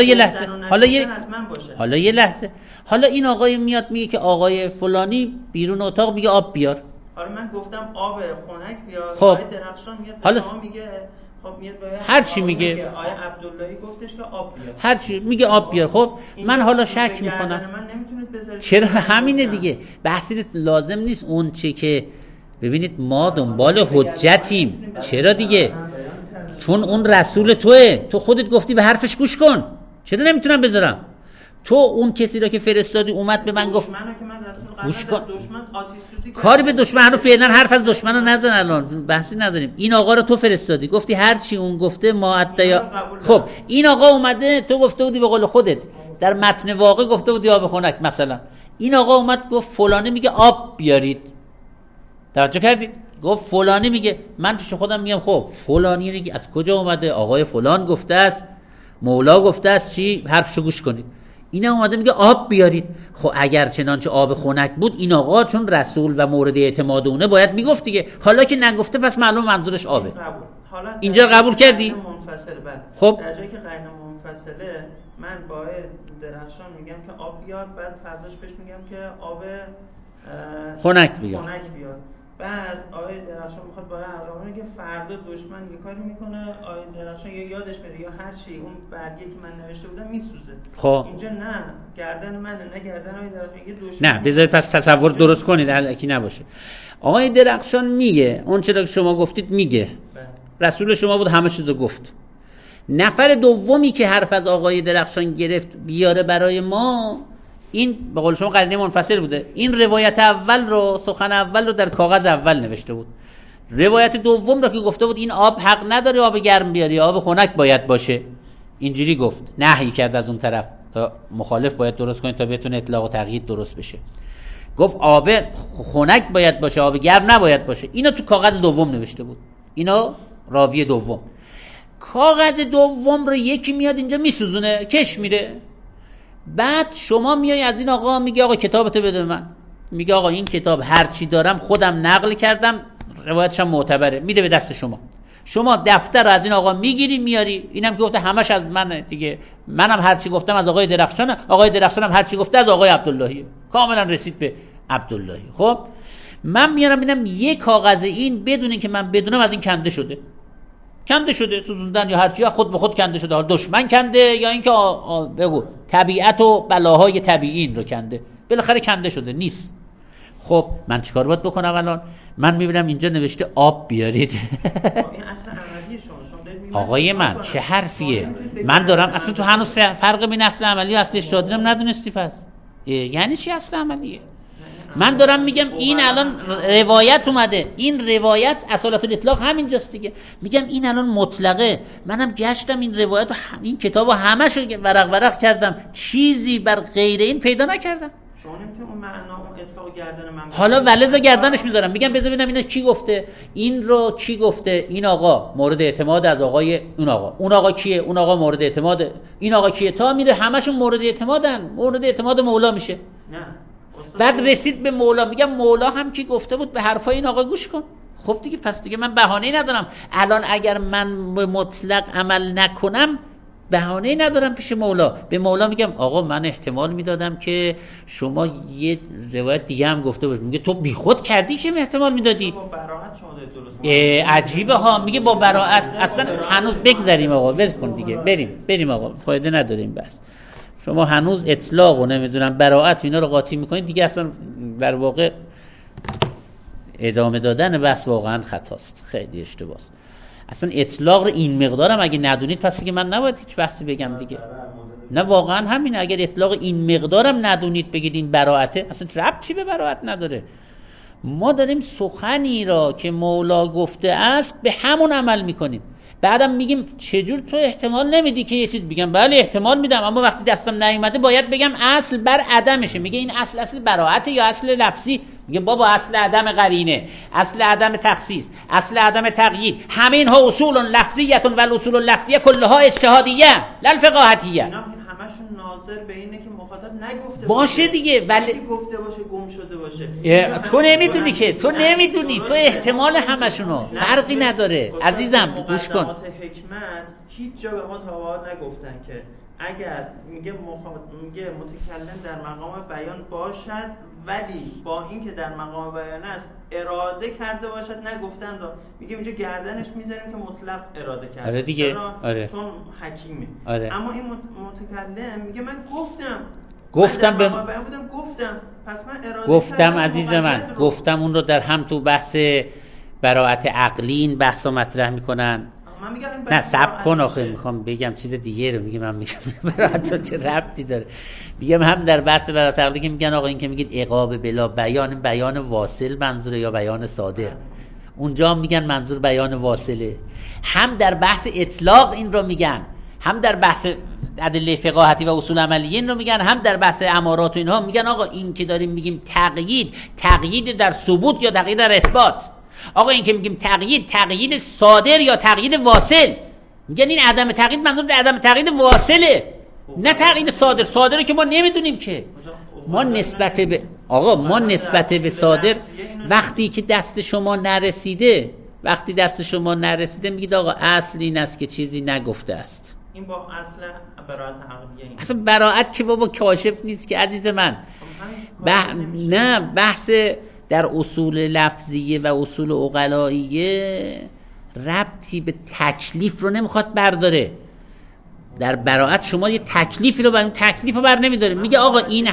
یه لحظه. حالا این آقای میاد میگه که آقای فلانی بیرون اتاق میگه آب بیار. حالا من گفتم آب خنک بیار. خب آقای درخشان میاد حالا شما میگه خب میاد هر چی میگه آقای عبداللهی گفتش که آب بیار. هر چی میگه آب بیار. خب من حالا شک میکنم. من نمیتونید بذارید. چرا؟ همینه دیگه. بحثی لازم نیست اون چه که ببینید ما دنبال حجتیم. چرا دیگه؟ چون اون رسول توئه. تو خودت گفتی به حرفش گوش کن. چرا نمیتونم بذارم؟ تو اون کسی را که فرستادی اومد به من گفت گوش کن. کاری به دشمن رو فعلا حرف از دشمن رو نزن، الان بحثی نداریم. این آقا رو تو فرستادی گفتی هر چی اون گفته ما عطیا. خب این آقا اومده تو گفته بودی به قول خودت در متن واقع گفته بودی آب خنک مثلا. این آقا اومد گفت فلانی میگه آب بیارید. توجه کردید؟ گفت فلانی میگه. من پیش خودم میگم خب فلانی میگه از کجا اومده؟ آقای فلان گفته است، مولا گفته است چی؟ حرفشو گوش کنید. این اومده میگه آب بیارید. خب اگر چنانچه آب خنک بود این آقا چون رسول و مورد اعتماد اونه باید میگفت دیگه. حالا که نگفته پس معلوم منظورش آبه. اینجا قبول کردی؟ خب در جایی که قرینه منفصله من با درخشان میگم که آب بیار، بعد فرداش بهش میگم که آب خنک بیار. بعد آقای درخشان میخواد با ارغوانی که فردا دشمن یه کاری میکنه، آقای درخشان یا یادش میره یا هر چی اون برگه که من نوشته بودم میسوزه. خب اینجا نه گردن منه نه گردن آقای درخشان. یه دشمن نه بذارید پس تصور درست کنید الکی نباشه. آقای درخشان میگه اون چرا که شما گفتید میگه. رسول شما بود همه چیزو گفت. نفر دومی که حرف از آقای درخشان گرفت بیاره برای ما، این به قول شما قرینه منفصل بوده. این روایت اول رو، سخن اول رو در کاغذ اول نوشته بود. روایت دوم رو که گفته بود این آب حق نداره آب گرم بیاری، آب خنک باید باشه، اینجوری گفت. نهی کرد از اون طرف تا مخالف باید درست کنید تا بتونه اطلاق و تقیید درست بشه. گفت آب خنک باید باشه، آب گرم نباید باشه. اینو تو کاغذ دوم نوشته بود. اینو راوی دوم. کاغذ دوم رو یکی میاد اینجا میسوزونه، کش میره. بعد شما میای از این آقا میگه آقا کتابتو بده من. میگه آقا این کتاب هر چی دارم خودم نقل کردم، روایتش هم معتبره، میده به دست شما. شما دفتر رو از این آقا میگیری میاری. اینم که گفته همش از منه دیگه. منم هر چی گفتم از آقای درخشان، آقای درخشان هم هر چی گفته از آقای عبداللهی. کاملا رسید به عبداللهی. خب من میارم ببینم یک کاغذ این بدون اینکه من بدونم از این کنده شده سوزوندن یا هر چی، خود به خود کنده شده. دشمن کنده یا اینکه بگو طبیعت و بلاهای طبیعی رو کنده. بالاخره کنده شده نیست. خب من چیکار باید بکنم الان؟ من میبینم اینجا نوشته آب بیارید. این اصلا عملیه شما آقای من چه حرفیه؟ من دارم اصلا تو هنوز فرق بین اصل عملی و اصل اجتهادی رو ندونستی. پس یعنی چی اصل عملیه؟ من دارم میگم این الان روایت اومده، این روایت اصالت الاطلاق همینجاست دیگه. میگم این الان مطلقه. منم گشتم این روایت و این کتابو همه‌شو ورق کردم، چیزی بر غیر این پیدا نکردم. شما نمیتونید اون معنا اون اطلاق گردن من. حالا ولذا گردنش میذارم. میگم بذار ببینم اینا کی گفته، این رو کی گفته. این آقا مورد اعتماد از آقای اون آقا. اون آقا کیه؟ اون آقا مورد اعتماد. این آقا کیه؟ تا میره همشون مورد اعتمادن. مورد اعتماد مولا میشه. نه بعد رسید به مولا. میگم مولا هم کی گفته بود به حرفای این آقا گوش کن. خب دیگه پس دیگه من بهانه‌ای ندارم. الان اگر من به مطلق عمل نکنم بهانه‌ای ندارم پیش مولا. به مولا میگم آقا من احتمال میدادم که شما یه روایت دیگه هم گفته باش، میگه تو بیخود کردی که احتمال میدادی. با براءت شما درست عجیبه ها، میگه با براءت. اصلا هنوز بگذریم آقا، ول کن دیگه، بریم آقا، فایده نداریم. بس شما هنوز اطلاق و نمیدونم براءت اینا رو قاطی میکنید دیگه، اصلا در واقع ادامه دادن بحث واقعا خطاست، خیلی اشتباهه. اصلا اطلاق رو این مقدارم اگه ندونید پس دیگه من نباید هیچ بحثی بگم دیگه. نه واقعا همین، اگر اطلاق این مقدارم ندونید بگید این براءته، اصلا ربطی به براءت نداره. ما داریم سخنی را که مولا گفته است به همون عمل میکنیم. بعدم میگیم چجور تو احتمال نمیدی که یه چیز بگم؟ بله احتمال میدم، اما وقتی دستم نیومده باید بگم اصل بر عدمشه. میگه این اصل براءت یا اصل لفظی؟ میگه بابا اصل عدم قرینه، اصل عدم تخصیص، اصل عدم تقیید، همه اینها اصول لفظیه و الاصول اللفظیه کلها اجتهادیه لا الفقاهتیه. اینا همشون ناظر به اینه که مخاطب نگفته باشه دیگه، ولی گفته باشه گم شده باشه. تو نمیدونی که، تو نمیدونی، تو احتمال همشونو فرقی نداره عزیزم. گوش کن، حکمت هیچ جا به ما تا حالا نگفتن که اگر میگه متکلم در مقام بیان باشد ولی با اینکه در مقام بیان است اراده کرده باشد نگفتن را. میگه اینجا گردنش میذاریم که مطلق اراده کرده. آره دیگه، آره. چون حکیمه. آره. اما این متکلم میگه من گفتم به پس من اراده گفتم عزیز من، گفتم اون رو در هم تو بحث براءت عقلی این بحثا مطرح میکنن. نه صبر کن آخه میخوام بگم چیز دیگه رو. میگم من میگم براءت چه ربطی داره. میگم هم در بحث براءت عقلی که میگن آقا این که میگید عقاب بلا بیان، بیان واصل منظوره یا بیان صادر؟ اونجا میگن منظور بیان واصله. هم در بحث اطلاق این رو میگن، هم در بحث ادله فقاهتی و اصول عملیه این رو میگن، هم در بحث امارات و اینها میگن آقا این که داریم میگیم تقیید در ثبوت یا تقیید در اثبات. آقا این که میگیم تقیید صادر یا تقیید واصل، میگن این عدم تقیید منظور عدم تقیید واصله، نه تقیید صادره که ما نمیدونیم که. ما نسبت به آقا ما نسبت به صادر وقتی که دست شما نرسیده میگید آقا اصل این است که چیزی نگفته است. این با اصل براءت عقلیه. اصلا براءت که بابا کاشف نیست که عزیز من. نه بحث در اصول لفظیه و اصول عقلاییه ربطی به تکلیف رو نمیخواد برداره. در براءت شما یه تکلیفی رو بر نمیداره. میگه آقا این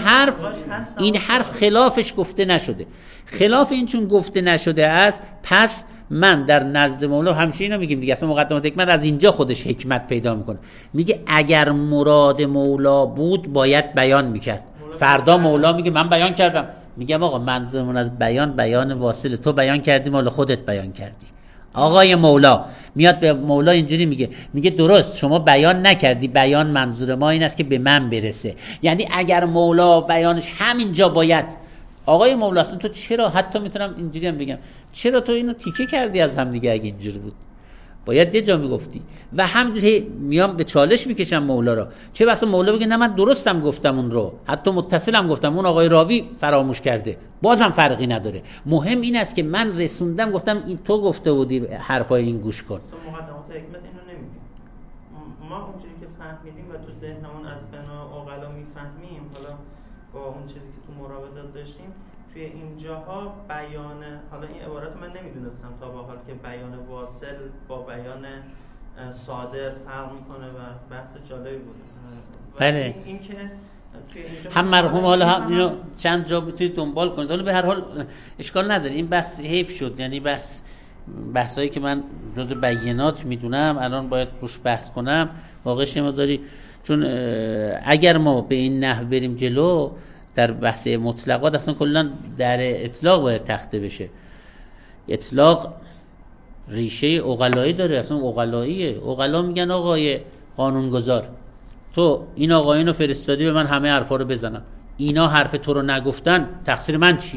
حرف خلافش گفته نشده. خلاف این چون گفته نشده است، پس من در نزد مولا همیشه اینو میگیم دیگه، اصلا مقدمات حکمت از اینجا خودش حکمت پیدا میکنه. میگه اگر مراد مولا بود باید بیان میکرد. فردا مولا میگه من بیان کردم، میگم آقا منظورمون از بیان واصله، تو بیان کردی مال خودت بیان کردی. آقای مولا میاد به مولا اینجوری میگه درست شما بیان نکردی، بیان منظور ما این است که به من برسه. یعنی اگر مولا بیانش همینجا باید، آقای مولا اصلا تو چرا، حتی میتونم اینجوری هم بگم، چرا تو اینو تیکه کردی از هم دیگه؟ اگه اینجوری بود باید یه جا میگفتی. و همجوری میام به چالش میکشم مولا را، چه بسا مولا بگه نه من درستم گفتم اون رو، حتی متصلم گفتم، اون آقای راوی فراموش کرده، بازم فرقی نداره. مهم این است که من رسوندم، گفتم این تو گفته بودی حرفای این گوش کن. مقدمات حکمت اینو نمیگه. ما اونجوری که فهمیدیم و تو ذهنمون از بنا عقلا میفهمیم، حالا با اون چیزی که تو مراودات داشتیم توی اینجاها بیان، حالا این عبارت من نمیدونستم تا به حال که بیان واصل با بیان صادر فرق میکنه و بحث جالبی بود. بله. این که توی اینجا هم مرحوم حالا هم اینو چند جا بتونید دنبال کنید. حالا به هر حال اشکال نداره، این بحث حیف شد. یعنی بحثایی که من جزء بینات میدونم الان باید روش بحث کنم واقعا شما داری، چون اگر ما به این نحو بریم جلو در بحث مطلقات اصلا کلا در اطلاق باید تخته بشه. اطلاق ریشه عقلایی داره، اصلا عقلاییه. عقلا میگن آقای قانونگذار تو این آقایون رو فرستادی به من همه حرفا رو بزنن، اینا حرف تو رو نگفتن، تقصیر من چی؟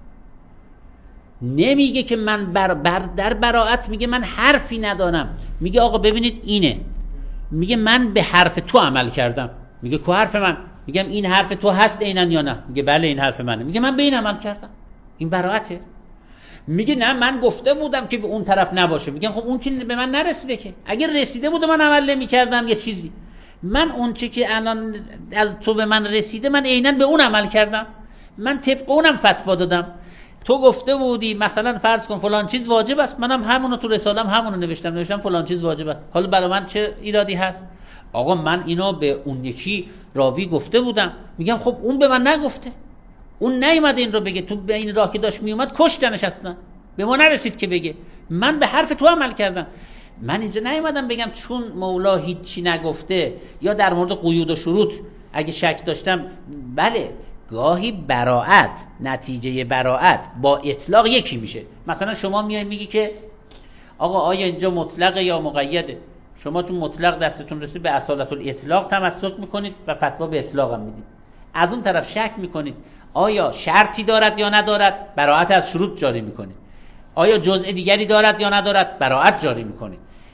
نمیگه که من در براءت میگه من حرفی ندارم، میگه آقا ببینید اینه، میگه من به حرف تو عمل کردم. میگه کو حرف من؟ میگم این حرف تو هست عیناً یا نه؟ میگه بله این حرف منه. میگه من به این عمل کردم. این براءته. میگه نه من گفته بودم که به اون طرف نباشه. میگم خب اون چی به من نرسیده که، اگر رسیده بود من عمل نمی‌کردم یه چیزی، من اون چی که الان از تو به من رسیده من عیناً به اون عمل کردم، من طبق اونم فتوا دادم. تو گفته بودی مثلا فرض کن فلان چیز واجب است، منم همونو تو رساله‌ام همونو نوشتم فلان چیز واجب است، حالا برای من چه ایرادی هست؟ آقا من اینو به اون یکی راوی گفته بودم. میگم خب اون به من نگفته، اون نیومده این رو بگه، تو به این راه که داشت میومد کشتنش اصلا، به ما نرسید که بگه، من به حرف تو عمل کردم. من اینجا نیومدم بگم چون مولا هیچی نگفته یا در مورد قیود و شروط اگه شک داشتم. بله گاهی براءت، نتیجه براءت با اطلاق یکی میشه. مثلا شما میای میگی که آقا آیا اینجا مطلقه یا مقیده؟ شما چون مطلق دستتون رسید به اصالت الاطلاق تمسک میکنید و فتوا به اطلاق هم میدید. از اون طرف شک میکنید آیا شرطی دارد یا ندارد، براءت از شروط جاری میکنید. آیا جزء دیگری دارد یا ندارد، براءت جاری میکنید.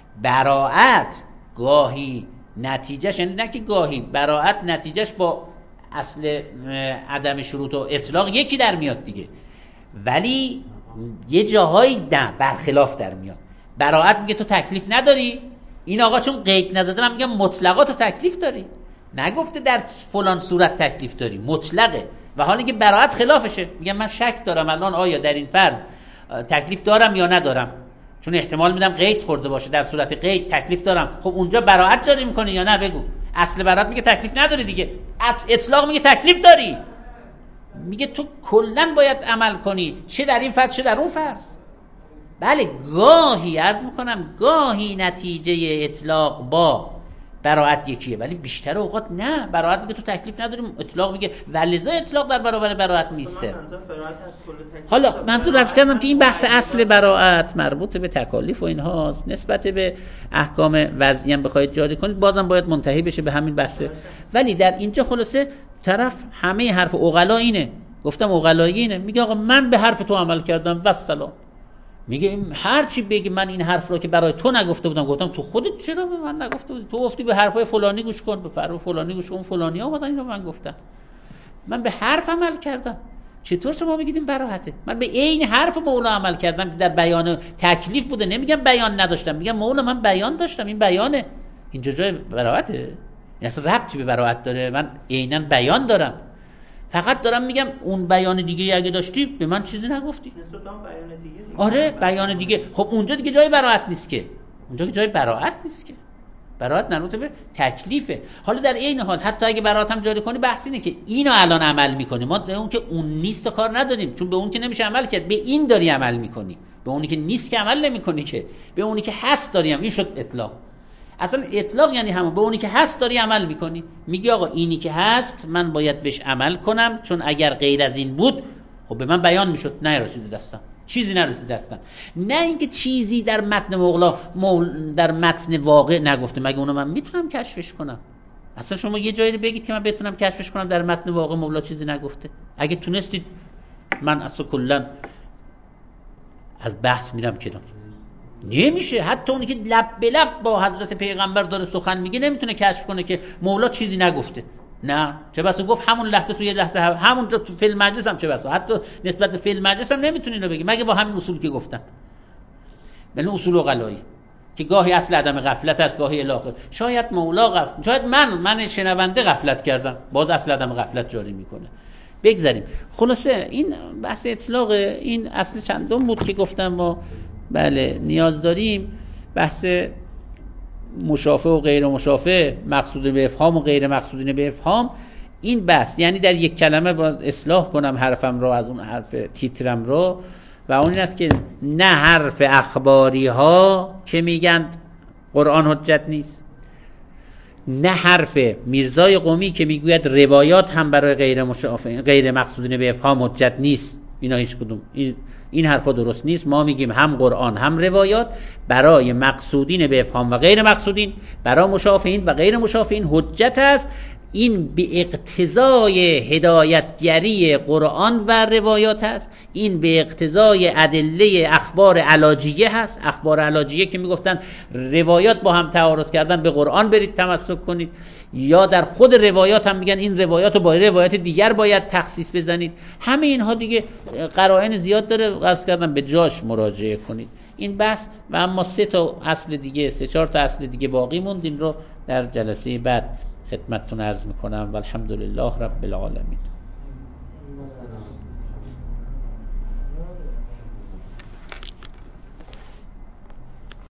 براءت گاهی نتیجهش، یعنی نه که گاهی، براءت نتیجهش با اصل عدم شروط و اطلاق یکی در میاد دیگه، ولی یه جاهایی نه برخلاف در میاد. براءت میگه تو تکلیف نداری، این آقا چون قید نزده من میگم مطلقات تکلیف داری، نگفته در فلان صورت تکلیف داری، مطلقه. و حالی که براءت خلافشه، میگم من شک دارم الان آیا در این فرض تکلیف دارم یا ندارم، چون احتمال میدم قید خورده باشه، در صورت قید تکلیف دارم. خب اونجا براءت جاری میکنه یا نه؟ بگو. اصل براءت میگه تکلیف نداری دیگه، اطلاق میگه تکلیف داری، میگه تو کلا باید عمل کنی، چه در این فرض چه در اون فرض. بله گاهی عرض میکنم گاهی نتیجه اطلاق با براءت یکیه، ولی بیشتر اوقات نه، براءت میگه تو تکلیف نداری، اطلاق میگه ولذا اطلاق در برابر براءت نیسته. حالا من تو رفض کردم که این بحث اصل براءت مربوط به تکالیف و اینهاست، نسبت به احکام وضعی هم بخواید جاری کنید بازم باید منتهی بشه به همین بحثه. ولی در اینجا خلاصه طرف همه حرف عقلا اینه، گفتم عقلایی اینه، میگه آقا من به حرف تو عمل کردم و السلام. میگه هر چی بگی من این حرف رو که برای تو نگفته بودم، گفتم تو خودت چرا به من نگفته بودی؟ تو گفتی به حرفای فلانی گوش کن، به حرف فلانی گوش کن، فلانی ها اومدن اینو من گفتم، من به حرف عمل کردم. چطور شما میگید این براحته؟ من به عین حرف مولا عمل کردم که در بیان تکلیف بوده، نمیگم بیان نداشتم، میگم مولا من بیان داشتم، این بیانه. اینجا جای براحته؟ اصلا ربطی به براحت داره؟ من عیناً بیان دارم، فقط دارم میگم اون بیان دیگه اگه داشتی به من چیزی نگفتی. نسبت به بیان دیگه. آره بیان دیگه. خب اونجا دیگه جای براحت نیست که، اونجا که جای براحت نیست که، براحت مربوط به تکلیفه. حالا در این حال حتی اگه براحت هم جاری کنی بحث اینه که اینو الان عمل میکنی، ما به اون که اون نیست کار نداریم، چون به اون که نمیشه عمل کرد، به این داری عمل میکنی، به اونی که نیست که عمل نمیکنی که، به اونی که هست داری عمل. این شد اطلاق. اصلا اطلاق یعنی همون به اونی که هست داری عمل میکنی، میگی آقا اینی که هست من باید بهش عمل کنم، چون اگر غیر از این بود خب به من بیان میشد، نرسیده دستم، چیزی نرسیده دستم. نه اینکه چیزی در متن مولا در متن واقع نگفته، مگه اونو من میتونم کشفش کنم؟ اصلا شما یه جایی بگید که من بتونم کشفش کنم در متن واقع مولا چیزی نگفته. اگه تونستید من اصلا کلا از بحث میرم کنار. نمیشه. حتی اونی که لب به لب با حضرت پیغمبر داره سخن میگه نمیتونه کشف کنه که مولا چیزی نگفته. نه، چه بسا گفت همون لحظه، تو یه لحظه همونجا تو فیلم مجلس هم چه بسا، حتی نسبت به فیلم مجلس هم نمیتونی اینو بگی مگه با همین اصول که گفتم، یعنی اصول عقلایی که گاهی اصل عدم غفلت است، گاهی الاخر. شاید مولا غفلت، شاید من شنونده غفلت کردم، باز اصل عدم غفلت جاری میکنه. بگذاریم. خلاصه این بحث اطلاق این اصل چندم بود که گفتم ما بله نیاز داریم. بحث مشافه و غیر مشافه، مقصودین به افهام و غیر مقصودین به افهام، این بحث یعنی در یک کلمه باید اصلاح کنم حرفم رو از اون حرف تیترم رو، و اون این است که نه حرف اخباری ها که میگن قرآن حجت نیست، نه حرف میرزای قمی که میگوید روایات هم برای غیر مقصودین به افهام حجت نیست. اینا هیچ کدوم این حرفا درست نیست. ما میگیم هم قرآن هم روایات برای مقصودین به افهام و غیر مقصودین، برای مشافهین و غیر مشافهین حجت است. این به اقتضای هدایتگری قرآن و روایات است، این به اقتضای ادله اخبار علاجیه هست. اخبار علاجیه که میگفتن روایات با هم تعارض کردن به قرآن برید تمسک کنید، یا در خود روایات هم میگن این روایات رو با روایات دیگر باید تخصیص بزنید. همه اینها دیگه قرائن زیاد داره، قصد کردم به جاش مراجعه کنید این بحث. و اما 3 تا اصل دیگه، 3-4 تا اصل دیگه باقی موند، این رو در جلسه بعد خدمتتون عرض میکنم. والحمدلله رب العالمین.